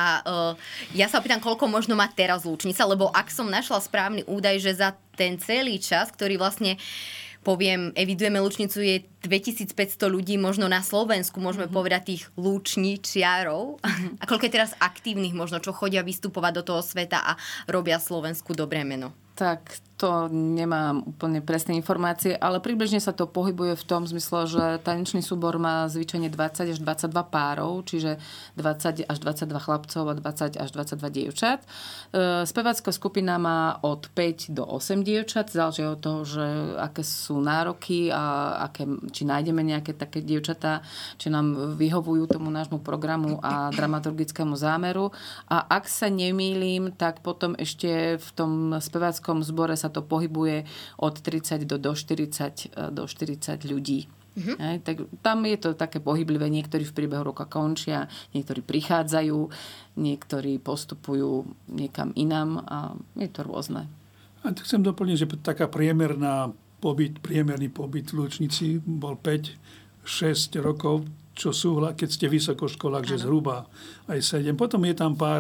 ja sa opýtam, koľko možno má teraz Lučnica, lebo ak som našla správny údaj, že za ten celý čas, ktorý vlastne evidujeme Lučnicu, je 2500 ľudí možno na Slovensku, môžeme povedať tých lúčničiarov. A koľko je teraz aktívnych možno, čo chodia vystupovať do toho sveta a robia Slovensku dobré meno? Tak to nemám úplne presné informácie, ale približne sa to pohybuje v tom zmysle, že tanečný súbor má zvyčajne 20 až 22 párov, čiže 20 až 22 chlapcov a 20 až 22 dievčat. Spevácka skupina má od 5 do 8 dievčat, záleží od toho, že aké sú nároky a či nájdeme nejaké také dievčatá, či nám vyhovujú tomu nášmu programu a dramaturgickému zámeru. A ak sa nemýlim, tak potom ešte v tom speváckom zbore sa to pohybuje od 30 do 40 ľudí. Tak tam je to také pohyblivé. Niektorí v priebehu roka končia, niektorí prichádzajú, niektorí postupujú niekam inám a je to rôzne. A chcem doplniť, že taká priemerný pobyt v Lučnici bol 5-6 rokov, čo sú, keď ste vysokoškolák, že zhruba aj 7. Potom je tam pár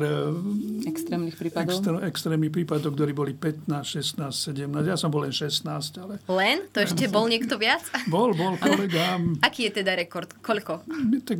extrémnych prípadov, ktorí boli 15, 16, 17. Ja som bol len 16. Ale... Len? To ešte bol niekto viac? Bol kolega. Aký je teda rekord? Koľko? Tak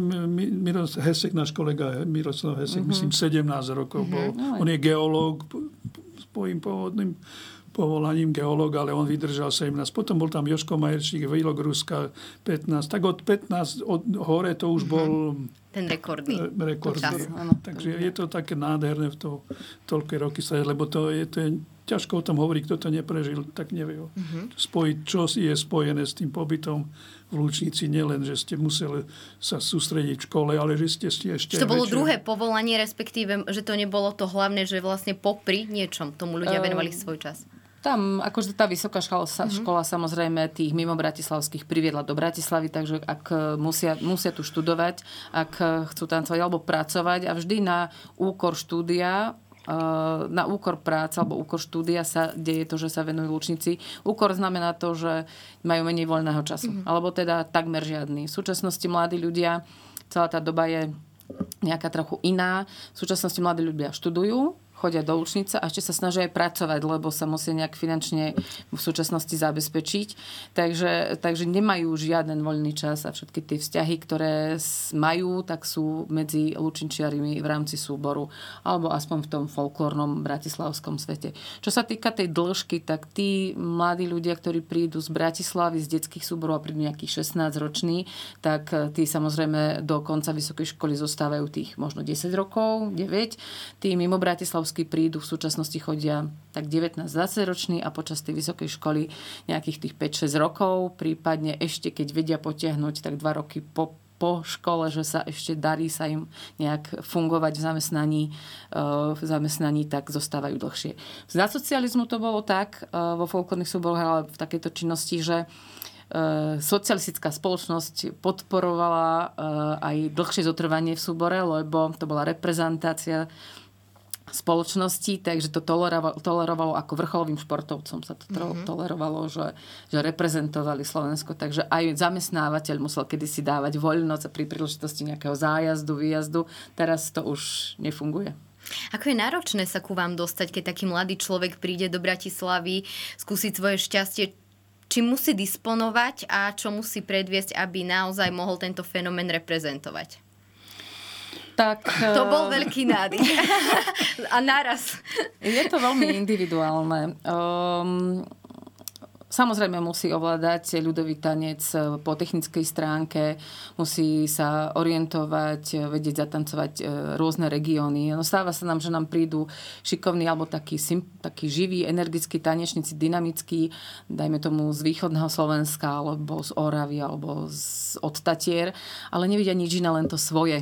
Hesek, náš kolega Miroslav Hesek, myslím 17 rokov bol. On je geológ s svojím povolaním geológ, ale on vydržal 17. Potom bol tam Jožko Majerčík, Výlok Ruska 15. Tak od 15 hore to už bol ten rekordný. Takže je to také nádherné v toľké roky sa, lebo to je ťažko o tom hovoriť, kto to neprežil, tak nevie. Spojiť, čo je spojené s tým pobytom v Lučnici, nielen, že ste museli sa sústrediť v škole, ale že ste ešte... To bolo druhé povolanie, respektíve, že to nebolo to hlavné, že vlastne popri niečom tomu ľudia venovali svoj čas. Tam akože tá vysoká škola samozrejme tých mimo bratislavských priviedla do Bratislavy, takže ak musia tu študovať, ak chcú tancovať alebo pracovať a vždy na úkor štúdia, na úkor práce alebo úkor štúdia sa deje to, že sa venujú lučníci. Úkor znamená to, že majú menej voľného času. Alebo teda takmer žiadny. V súčasnosti mladí ľudia, celá tá doba je nejaká trochu iná. V súčasnosti mladí ľudia študujú, chodia do učnice a ešte sa snažia aj pracovať, lebo sa musia nejak finančne v súčasnosti zabezpečiť. Takže nemajú žiaden voľný čas a všetky tie vzťahy, ktoré majú, tak sú medzi lučinčiarimi v rámci súboru alebo aspoň v tom folklórnom bratislavskom svete. Čo sa týka tej dĺžky, tak tí mladí ľudia, ktorí prídu z Bratislavy, z detských súborov a prídu nejakých 16-roční, tak tí samozrejme do konca vysokej školy zostávajú tých možno 10 rokov, 9. Tí mimo Bratislavskí prídu, v súčasnosti chodia tak 19-20 roční a počas tej vysokej školy nejakých tých 5-6 rokov, prípadne ešte keď vedia potiahnuť tak 2 roky po škole, že sa ešte darí sa im nejak fungovať v zamestnaní, tak zostávajú dlhšie. Za socializmu to bolo tak vo folklórnych súboroch, ale v takejto činnosti, že socialistická spoločnosť podporovala aj dlhšie zotrvanie v súbore, lebo to bola reprezentácia spoločnosti, takže to tolerovalo ako vrcholovým športovcom sa to tolerovalo, že reprezentovali Slovensko, takže aj zamestnávateľ musel kedysi dávať voľnosť pri príležitosti nejakého zájazdu, výjazdu. Teraz to už nefunguje. Ako je náročné sa ku vám dostať, keď taký mladý človek príde do Bratislavy, skúsiť svoje šťastie, či musí disponovať a čo musí predviesť, aby naozaj mohol tento fenomén reprezentovať? Tak, to bol veľký nádych. A naraz. Je to veľmi individuálne. Samozrejme musí ovládať ľudový tanec po technickej stránke, musí sa orientovať, vedieť zatancovať rôzne regióny. No stáva sa nám, že nám prídu šikovní alebo takí živí, energickí tanečníci, dynamickí, dajme tomu z východného Slovenska, alebo z Oravy, alebo od Tatier, ale nevidia nič iné, len to svoje.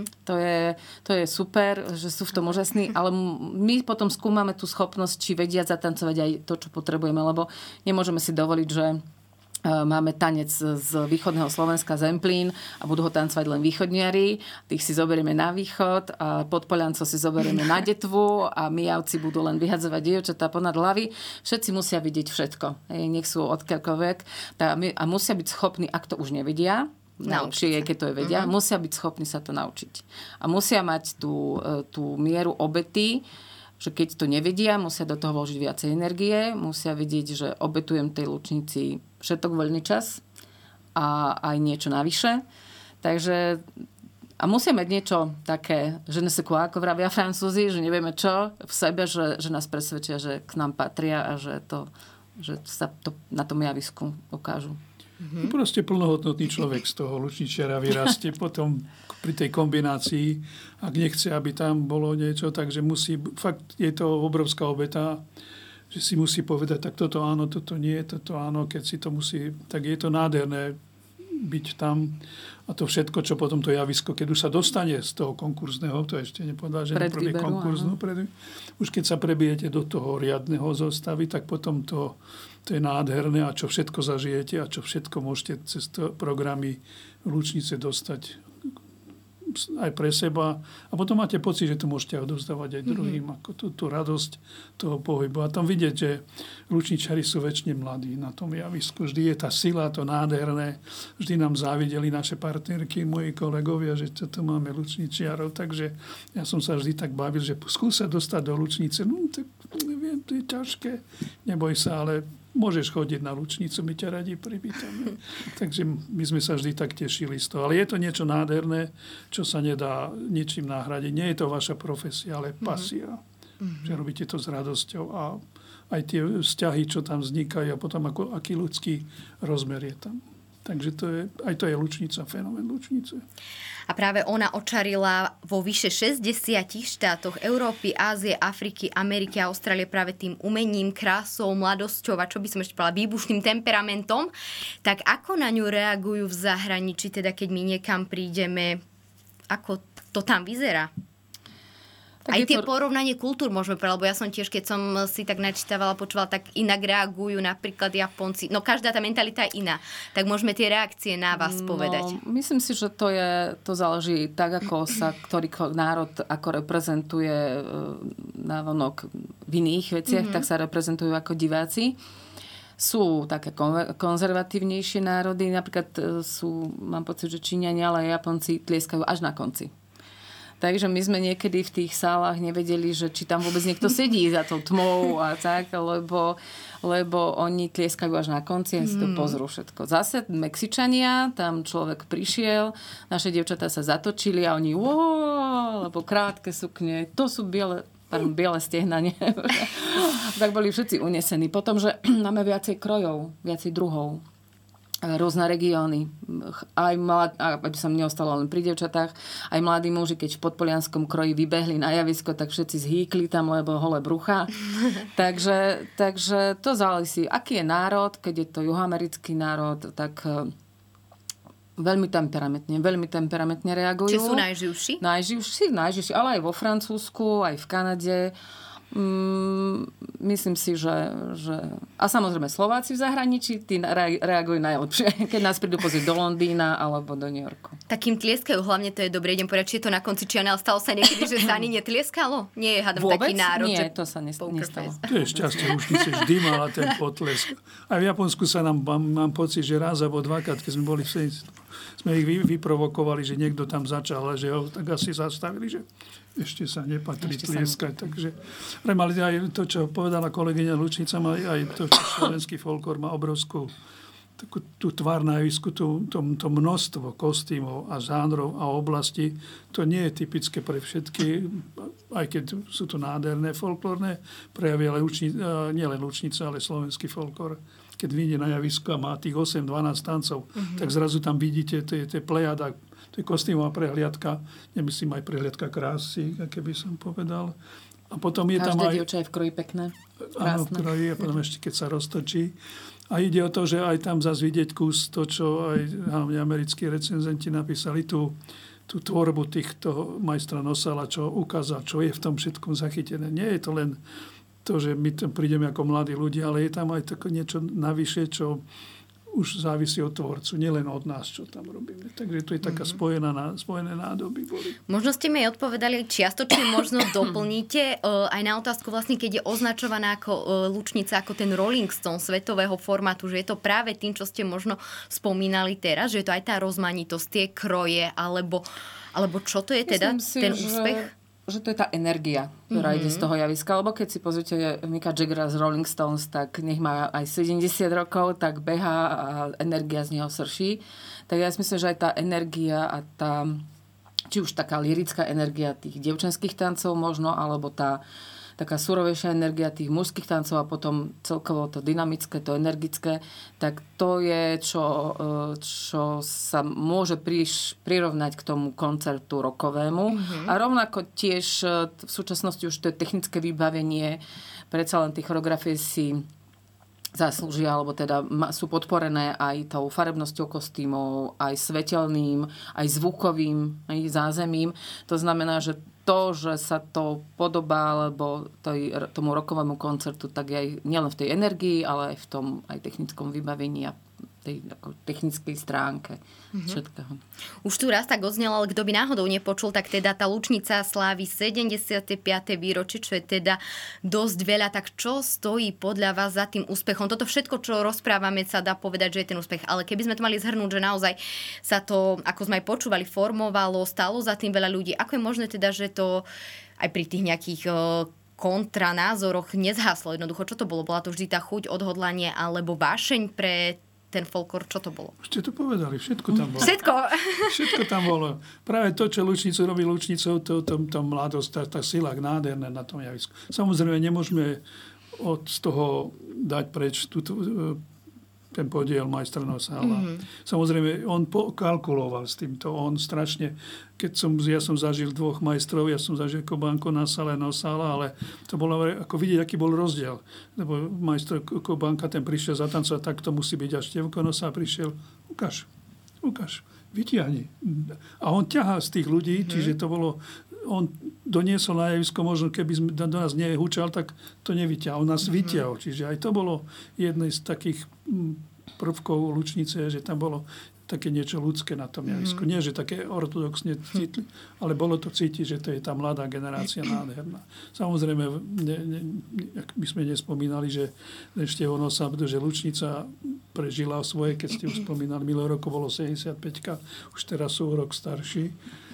To je super, že sú v tom úžasní, ale my potom skúmame tú schopnosť, či vedia zatancovať aj to, čo potrebujeme, lebo nemôžeme si dovoliť, že máme tanec z východného Slovenska, Zemplín a budú ho tancovať len východniari. Tých si zoberieme na východ a Podpolancov si zoberieme na Detvu a Mijavci budú len vyhadzovať dievčatá ponad hlavy. Všetci musia vidieť všetko. Nech sú odkiaľkoľvek. A musia byť schopní, ak to už nevedia, naučiť, keď to vedia, musia byť schopní sa to naučiť. A musia mať tú mieru obety, že keď to nevedia, musia do toho vložiť viacej energie, musia vedieť, že obetujem tej lučnici všetok voľný čas a aj niečo navyše. Takže a musia mať niečo také, že ne sais quoi, ako vravia Francúzi, že nevieme čo v sebe, že nás presvedčia, že k nám patria a že sa to na tom javisku ukážu. Proste plnohodnotný človek z toho lučničiara vyrastie potom pri tej kombinácii, ak nechce, aby tam bolo niečo, takže fakt je to obrovská obeta, že si musí povedať, tak toto áno, toto nie, toto áno, keď si to musí, tak je to nádherné byť tam a to všetko, čo potom to javisko, keď už sa dostane z toho konkurzného, to ešte nepovedal, že prvý konkurs, už keď sa prebijete do toho riadneho zostavy, tak potom to je nádherné a čo všetko zažijete a čo všetko môžete cez to programy Lučnice dostať aj pre seba. A potom máte pocit, že to môžete odovzdávať aj druhým, ako tú radosť toho pohybu. A tam vidieť, že lučničari sú väčšine mladí na tom javisku. Vždy je tá sila, to nádherné. Vždy nám závideli naše partnerky, moji kolegovia, že tu máme lučničiarov. Takže ja som sa vždy tak bavil, že skúsa dostať do lučnice. No, tak neviem, to je ťažké. Neboj sa, ale môžeš chodiť na lučnicu, my ťa radi privítame. Takže my sme sa vždy tak tešili z toho. Ale je to niečo nádherné, čo sa nedá ničím nahradiť. Nie je to vaša profesia, ale pasia. Že robíte to s radosťou a aj tie vzťahy, čo tam vznikajú a potom aký ľudský rozmer je tam. Takže to je lučnica, fenomén lučnice. A práve ona očarila vo vyše 60 štátoch Európy, Ázie, Afriky, Ameriky a Austrálie práve tým umením, krásou, mladosťou a čo by som ešte povedala, výbušným temperamentom. Tak ako na ňu reagujú v zahraničí, teda keď my niekam prídeme, ako to tam vyzerá? Tak aj tie porovnanie kultúr môžeme povedať, lebo ja som tiež, keď som si tak načítavala, počúvala, tak inak reagujú napríklad Japonci. No každá tá mentalita je iná. Tak môžeme tie reakcie na vás povedať. Myslím si, že to záleží tak, ako sa ktorý národ ako reprezentuje návonok v iných veciach, tak sa reprezentujú ako diváci. Sú také konzervatívnejšie národy, napríklad mám pocit, že Číňania, ale Japonci tlieskajú až na konci. Takže my sme niekedy v tých sálach nevedeli, že či tam vôbec niekto sedí za tou tmou a tak, lebo oni tlieskajú až na konci a si to pozrú všetko. Zase Mexičania, tam človek prišiel, naše dievčatá sa zatočili a oni lebo krátke sukne, to sú biele stehna, nie? Tak boli všetci unesení. Potom, že máme viacej krojov, viacej druhov. Rôzne regióny. Aby som neostala len pri dievčatách, aj mladí muži, keď v podpolianskom kroji vybehli na javisko, tak všetci zhýkli tam, lebo holé brucha. takže to záleží. Aký je národ, keď je to juhoamerický národ, tak veľmi temperamentne reagujú. Či sú najživší? Najživší, ale aj vo Francúzsku, aj v Kanade. Myslím si, že... A samozrejme Slováci v zahraničí, tí reagujú najlepšie, keď nás prídu pozrieť do Londýna alebo do New Yorku. Takým tlieskajú, hlavne to je dobre, idem povedať, či je to na konci, či ale stalo sa niekedy, že sa ani netlieskalo? Nie je, hádam, taký národ. Nie, to sa nestalo. To je šťastie, už vždy mala ten potlesk. A v Japonsku sa mám pocit, že raz alebo dvakrát, keď sme boli sme ich vyprovokovali, že niekto tam začal, že ho tak asi zastavili, že ešte sa nepatrí tlieskať. Takže ale aj to, čo povedala kolegyňa Lučnica, aj to, čo slovenský folklór má obrovskú takú tú tvár na javisku, to množstvo kostýmov a žánrov a oblastí, to nie je typické pre všetky, aj keď sú to nádherné folklórne prejavy, ale nielen Lučnica, ale slovenský folklór. Keď vyjde na javisko a má tých 8-12 tancov, tak zrazu tam vidíte, to je plejada, to je kostýmová prehliadka, nemyslím aj prehliadka krásy, keby som povedal. A potom je tam aj... Každé dievča je v kroji pekné. Áno, v kroji, a potom ešte keď sa roztočí. A ide o to, že aj tam zase vidieť kus, to, čo aj americkí recenzenti napísali, tú tvorbu týchto majstra Nosala, čo ukázal, čo je v tom všetkom zachytené. Nie je to len to, že my tam prídeme ako mladí ľudia, ale je tam aj také niečo navyše, čo už závisí od tvorcu, nielen od nás, čo tam robíme. Takže to je taká spojené nádoby boli. Možno ste mi aj odpovedali čiastočne, možno doplníte aj na otázku vlastne, keď je označovaná ako Lučnica, ako ten Rolling Stone svetového formátu, že je to práve tým, čo ste možno spomínali teraz, že je to aj tá rozmanitosť, tie kroje, alebo čo to je teda ten úspech? Že to je tá energia, ktorá ide z toho javiska. Lebo keď si pozrite Micka Jaggera z Rolling Stones, tak nech má aj 70 rokov, tak behá a energia z neho srší. Tak ja si myslím, že aj tá energia a tá, či už taká lyrická energia tých dievčenských tancov možno, alebo tá taká surovejšia energia tých mužských tancov a potom celkovo to dynamické, to energické, tak to je, čo sa môže prirovnať k tomu koncertu rockovému. A rovnako tiež v súčasnosti už to je technické vybavenie, predsa len tie choreografie si zaslúžia, alebo teda sú podporené aj tou farebnosťou kostýmov, aj svetelným, aj zvukovým, aj zázemím. To znamená, že to, že sa to podobá alebo tomu rockovému koncertu, tak je aj nielen v tej energii, ale aj v tom aj technickom vybavení a tej technickej stránke všetkého. Už tu raz tak odznelo, ale kto by náhodou nepočul, tak teda tá Lučnica slávi 75. výročie, čo je teda dosť veľa. Tak čo stojí podľa vás za tým úspechom? Toto všetko, čo rozprávame, sa dá povedať, že je ten úspech. Ale keby sme to mali zhrnúť, že naozaj sa to, ako sme aj počúvali, formovalo, stálo za tým veľa ľudí. Ako je možné teda, že to aj pri tých nejakých kontranázoroch nezhaslo jednoducho? Čo to bolo? Bola to vždy tá chuť, odhodlanie alebo vášeň pre ten folklór, čo to bolo? Už ste to povedali, všetko tam bolo. Všetko tam bolo. Práve to, čo Lučnicu robí Lučnicou, to mladosť, tá sila nádherná na tom javisku. Samozrejme, nemôžeme z toho dať preč ten podiel majstra Nosala. Samozrejme, on kalkuloval s týmto. On strašne, ja som zažil dvoch majstrov, ja som zažil Kobanko Nosala, ale to bolo ako vidieť, aký bol rozdiel. Lebo majster Kobanka, ten prišiel zatancovať, tak to musí byť. A Števko Nosala prišiel, ukáž, vytiahni. A on ťahá z tých ľudí, čiže to bolo, on doniesol na javisko, možno keby sme do nás nehučal, tak to nevyťahol. On nás vyťahol. Čiže aj to bolo jedné z takých prvkov Lučnice, že tam bolo také niečo ľudské na tom javisku. Nie, že také ortodoxne cítili, ale bolo to cítiť, že to je tá mladá generácia nádherná. Samozrejme, my sme nespomínali, že ten Števo Nosal, pretože Lučnica prežila svoje, keď ste už spomínali, minulý roku bolo 75-ka, už teraz sú rok starší,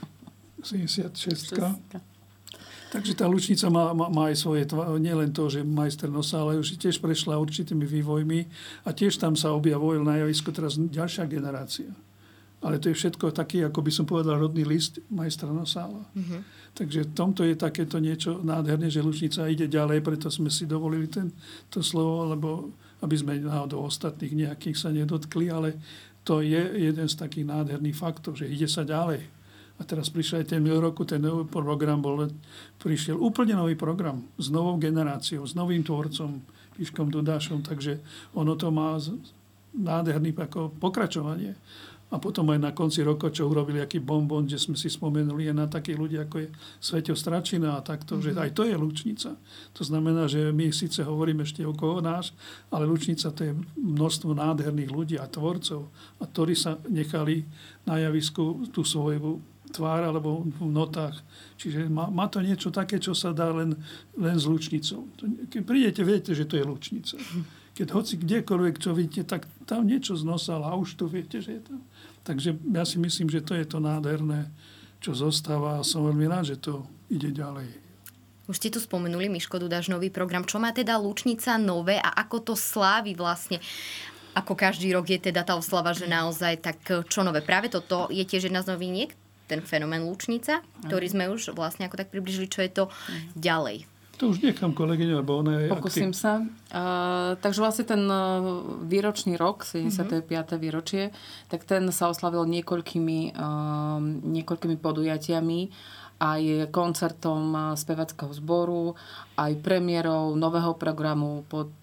76-ka. Takže tá Lučnica má aj svoje, nielen to, že majster Nosal, ale už tiež prešla určitými vývojmi a tiež tam sa objavil na javisku teraz ďalšia generácia. Ale to je všetko taký, ako by som povedal, rodný list majstra Nosala. Takže v tomto je takéto niečo nádherné, že Lučnica ide ďalej, preto sme si dovolili to slovo, lebo aby sme náhodou ostatných nejakých sa nedotkli, ale to je jeden z takých nádherných faktov, že ide sa ďalej. A teraz prišiel aj ten minulý roku, ten nový program prišiel úplne nový program s novou generáciou, s novým tvorcom, Piškom Dudášom, takže ono to má nádherný ako pokračovanie. A potom aj na konci roka, čo urobili aký bonbon, že sme si spomenuli aj na takých ľudí, ako je Sveťo Stračina a takto, že aj to je Lučnica. To znamená, že my síce hovoríme ešte okolo náš, ale Lučnica to je množstvo nádherných ľudí a tvorcov, a ktorí sa nechali na javisku tú svoju tvár alebo v notách. Čiže má to niečo také, čo sa dá len s Lučnicou. Keď prídete, viete, že to je Lučnica. Keď hoci kdekoľvek, čo vidíte, tak tam niečo znosal a už tu viete, že je tam. Takže ja si myslím, že to je to nádherné, čo zostáva, a som veľmi rád, že to ide ďalej. Už ste tu spomenuli, Miško Dudáš, nový program. Čo má teda Lučnica nové a ako to slávi vlastne? Ako každý rok je teda tá oslava, že naozaj tak čo nové? Práve toto je tiež jedna z noviniek, ten fenomén Lučnica, ktorý sme už vlastne ako tak približili, čo je to ďalej. To už nechám kolegyňu, lebo ona je Pokúsim sa. Takže vlastne ten výročný rok, 75. výročie, tak ten sa oslavil niekoľkými podujatiami, aj koncertom spevackého zboru, aj premiérou nového programu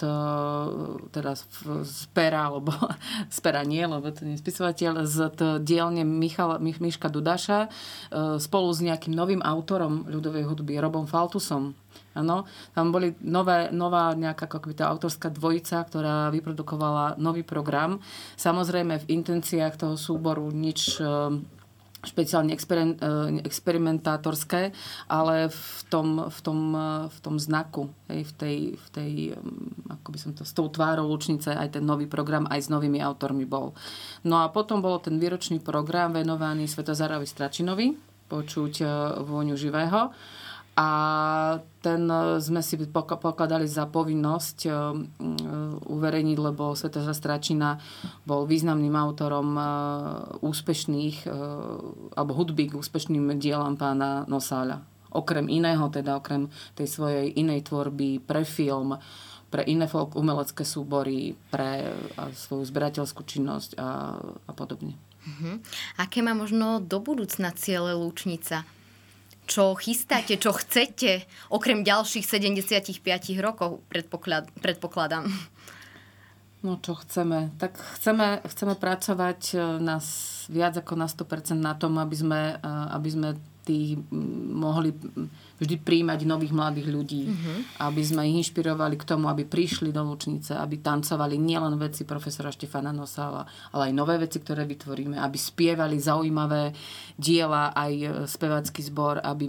teda z pera, alebo z pera nie, lebo to nie je spisovateľ, z dielne Miška Dudáša spolu s nejakým novým autorom ľudovej hudby, Robom Faltusom. Áno, tam boli nová nejaká tá autorská dvojica, ktorá vyprodukovala nový program. Samozrejme v intenciách toho súboru nič špeciálne experimentátorské, ale v tom znaku, v tej ako by som to, s tou tvárou Lučnice aj ten nový program aj s novými autormi bol. No a potom bol ten výročný program venovaný Svetozárovi Stračinovi, počuť vôňu živého. A ten sme si pokladali za povinnosť uverejniť, lebo Svetozár Stračina bol významným autorom úspešných alebo hudby k úspešným dielam pána Nosáľa. Okrem iného, teda okrem tej svojej inej tvorby pre film, pre iné folk umelecké súbory, pre svoju zberateľskú činnosť a podobne. Aké má možno do budúcna ciele Lučnica? Čo chystáte, čo chcete, okrem ďalších 75 rokov, predpokladám? No, čo chceme? Tak chceme pracovať viac ako na 100% na tom, aby sme tí mohli vždy prijímať nových mladých ľudí. Aby sme ich inšpirovali k tomu, aby prišli do Lučnice, aby tancovali nielen veci profesora Štefana Nosála, ale aj nové veci, ktoré vytvoríme, aby spievali zaujímavé diela, aj spevácky zbor, aby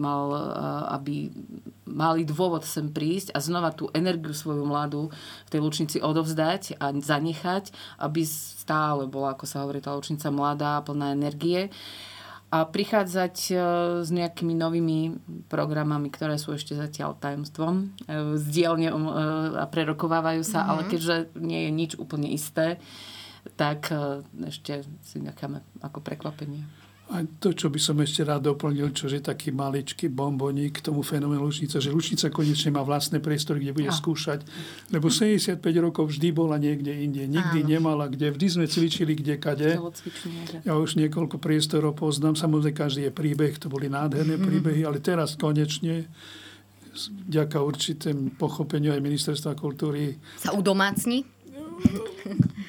mali dôvod sem prísť a znova tú energiu svoju mladú v tej Lučnici odovzdať a zanechať, aby stále bola, ako sa hovorí, tá Lučnica mladá, plná energie. A prichádzať s nejakými novými programami, ktoré sú ešte zatiaľ tajomstvom, zdielne a prerokovávajú sa, ale keďže nie je nič úplne isté, tak ešte si necháme ako prekvapenie. A to, čo by som ešte rád doplnil, čo je taký maličký bomboník k tomu fenoménu Lučnica, že Lučnica konečne má vlastné priestory, kde bude skúšať. Lebo 75 rokov vždy bola niekde inde. Nikdy nemala kde. Vždy sme cvičili kade. Ja už niekoľko priestorov poznám. Samozrejme, každý je príbeh. To boli nádherné príbehy. Ale teraz konečne vďaka určitému pochopeniu aj Ministerstva kultúry sa udomácni?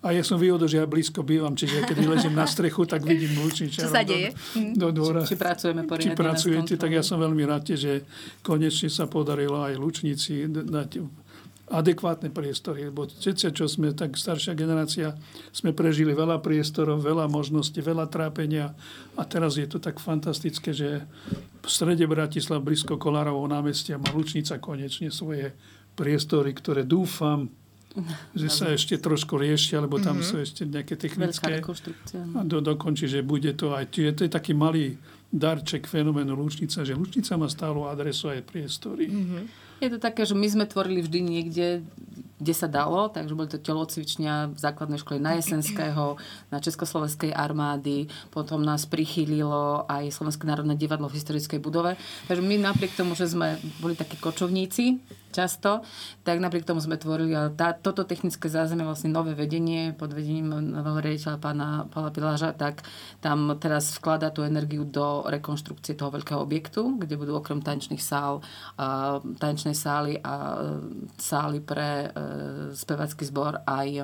A ja som výhodou, že ja blízko bývam, čiže keď ležím na strechu, tak vidím lučničiarov. Čo sa deje? Do dvora. Či pracujeme poriadne. Či pracujete, tak ja som veľmi rád, že konečne sa podarilo aj lučníci dať adekvátne priestory, lebo všetci, čo sme tak staršia generácia, sme prežili veľa priestorov, veľa možností, veľa trápenia a teraz je to tak fantastické, že v strede Bratislava blízko Kolárovho námestia má Lučnica konečne svoje priestory, ktoré dúfam, že sa ešte trošku riešia, lebo tam sú ešte nejaké technické a dokončí, že bude to aj. To je taký malý darček fenoménu Lučnica, že Lučnica má stálu adresu aj priestory. Je to také, že my sme tvorili vždy niekde, kde sa dalo, takže boli to telocvičňa v základnej škole na Jesenského, na Československej armády, potom nás prichýlilo aj Slovenské národné divadlo v historickej budove. Takže my napriek tomu, že sme boli takí kočovníci často, tak napriek tomu sme tvorili toto technické zázemie, vlastne nové vedenie pod vedením nového riaditeľa pána Pála Piláža, tak tam teraz vkladá tú energiu do rekonštrukcie toho veľkého objektu, kde budú okrem tanečných sál, tanečnej sály a sály pre spevácky zbor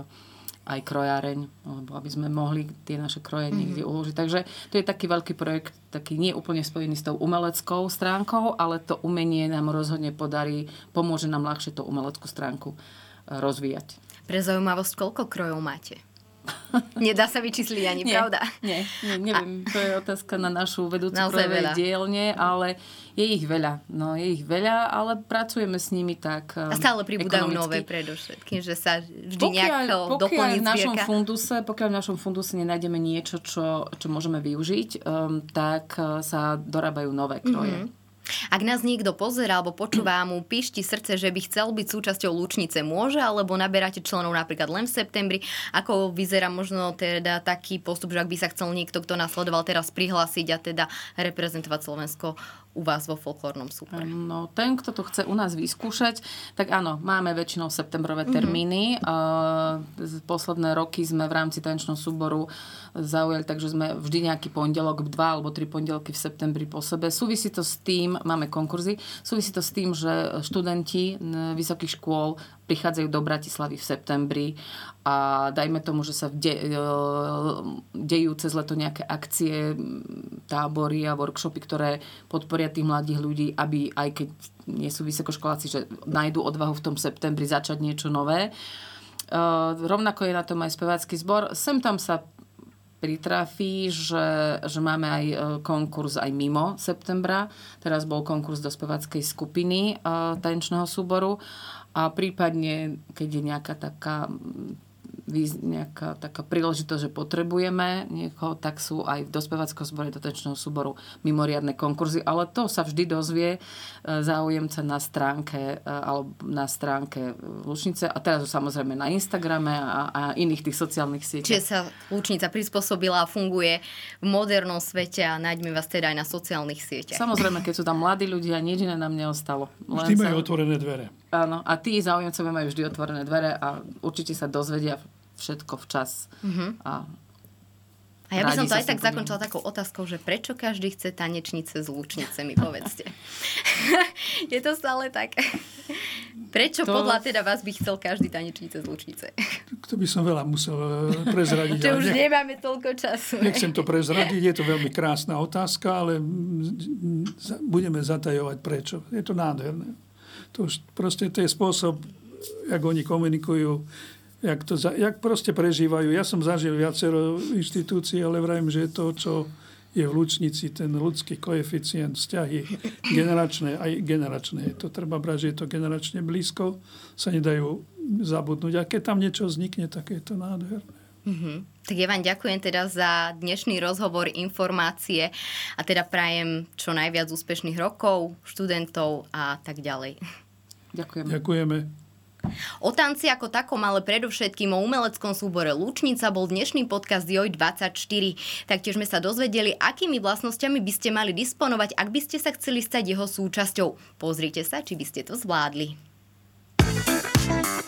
aj krojáreň, alebo aby sme mohli tie naše kroje niekde uložiť. Takže to je taký veľký projekt, taký nie úplne spojený s tou umeleckou stránkou, ale to umenie nám rozhodne pomôže nám ľahšie tú umeleckú stránku rozvíjať. Pre zaujímavosť, koľko krojov máte? Nedá sa vyčísliť ani, pravda? Nie, neviem. To je otázka na našu vedúcu krojovej dielne, ale je ich veľa. No, je ich veľa, ale pracujeme s nimi tak a stále pribúdajú nové predovšetkým, že sa vždy nejako doplní zbierka. Pokiaľ v našom funduse nenájdeme niečo, čo môžeme využiť, tak sa dorábajú nové kroje. Ak nás niekto pozerá alebo počúva, mu píšti srdce, že by chcel byť súčasťou Lučnice, môže, alebo naberáte členov napríklad len v septembri. Ako vyzerá možno teda taký postup, že ak by sa chcel niekto, kto nasledoval teraz prihlásiť a teda reprezentovať Slovensko u vás vo folklórnom súbore? No, ten, kto to chce u nás vyskúšať, tak áno, máme väčšinou septembrové termíny. Posledné roky sme v rámci tanečného súboru zaujali, takže sme vždy nejaký pondelok, 2 alebo 3 pondelky v septembri po sebe. Súvisí to s tým, máme konkurzy, súvisí to s tým, že študenti vysokých škôl prichádzajú do Bratislavy v septembri a dajme tomu, že sa dejú cez leto nejaké akcie, tábory a workshopy, ktoré podporia tých mladých ľudí, aby aj keď nie sú vysokoškoláci, že nájdú odvahu v tom septembri začať niečo nové. Rovnako je na tom aj spevácky zbor. Sem tam sa pritrafí, že máme aj konkurs aj mimo septembra. Teraz bol konkurs do speváckej skupiny tanečného súboru a prípadne, keď je nejaká taká príležitosť, že potrebujeme niekoho, tak sú aj v dospeváckom zbore do tanečného súboru mimoriadne konkurzy, ale to sa vždy dozvie záujemca na stránke Lučnice a teraz samozrejme na Instagrame a iných tých sociálnych sieťach. Čiže sa Lučnica prispôsobila a funguje v modernom svete a nájdeme vás teda aj na sociálnych sieťach. Samozrejme, keď sú tam mladí ľudia, nič iné nám neostalo. Vždy majú otvorené dvere. Áno, a tí záujemcovia majú vždy otvorené dvere a určite sa dozvedia všetko včas. A ja by som to aj tak zakončila takou otázkou, že prečo každý chce tanečnice z Lučnice, mi povedzte. Je to stále tak. Prečo podľa teda vás by chcel každý tanečnice z Lučnice? To by som veľa musel prezradiť. Čo už nemáme toľko času. Nechcem to prezradiť, je to veľmi krásna otázka, ale budeme zatajovať prečo. Je to nádherné. To je spôsob, jak oni komunikujú, jak proste prežívajú. Ja som zažil viacero inštitúcií, ale vravím, že to, čo je v Lučnici, ten ľudský koeficient, vzťahy generačné, aj generačné. To treba brať, že je to generačne blízko, sa nedajú zabudnúť. A keď tam niečo vznikne, tak je to nádherné. Tak ja vám ďakujem teda za dnešný rozhovor, informácie a teda prajem čo najviac úspešných rokov, študentov a tak ďalej. Ďakujeme. O tanci ako takom, ale predovšetkým o umeleckom súbore Lučnica bol dnešný podcast JOJ24. Taktiež sme sa dozvedeli, akými vlastnosťami by ste mali disponovať, ak by ste sa chceli stať jeho súčasťou. Pozrite sa, či by ste to zvládli.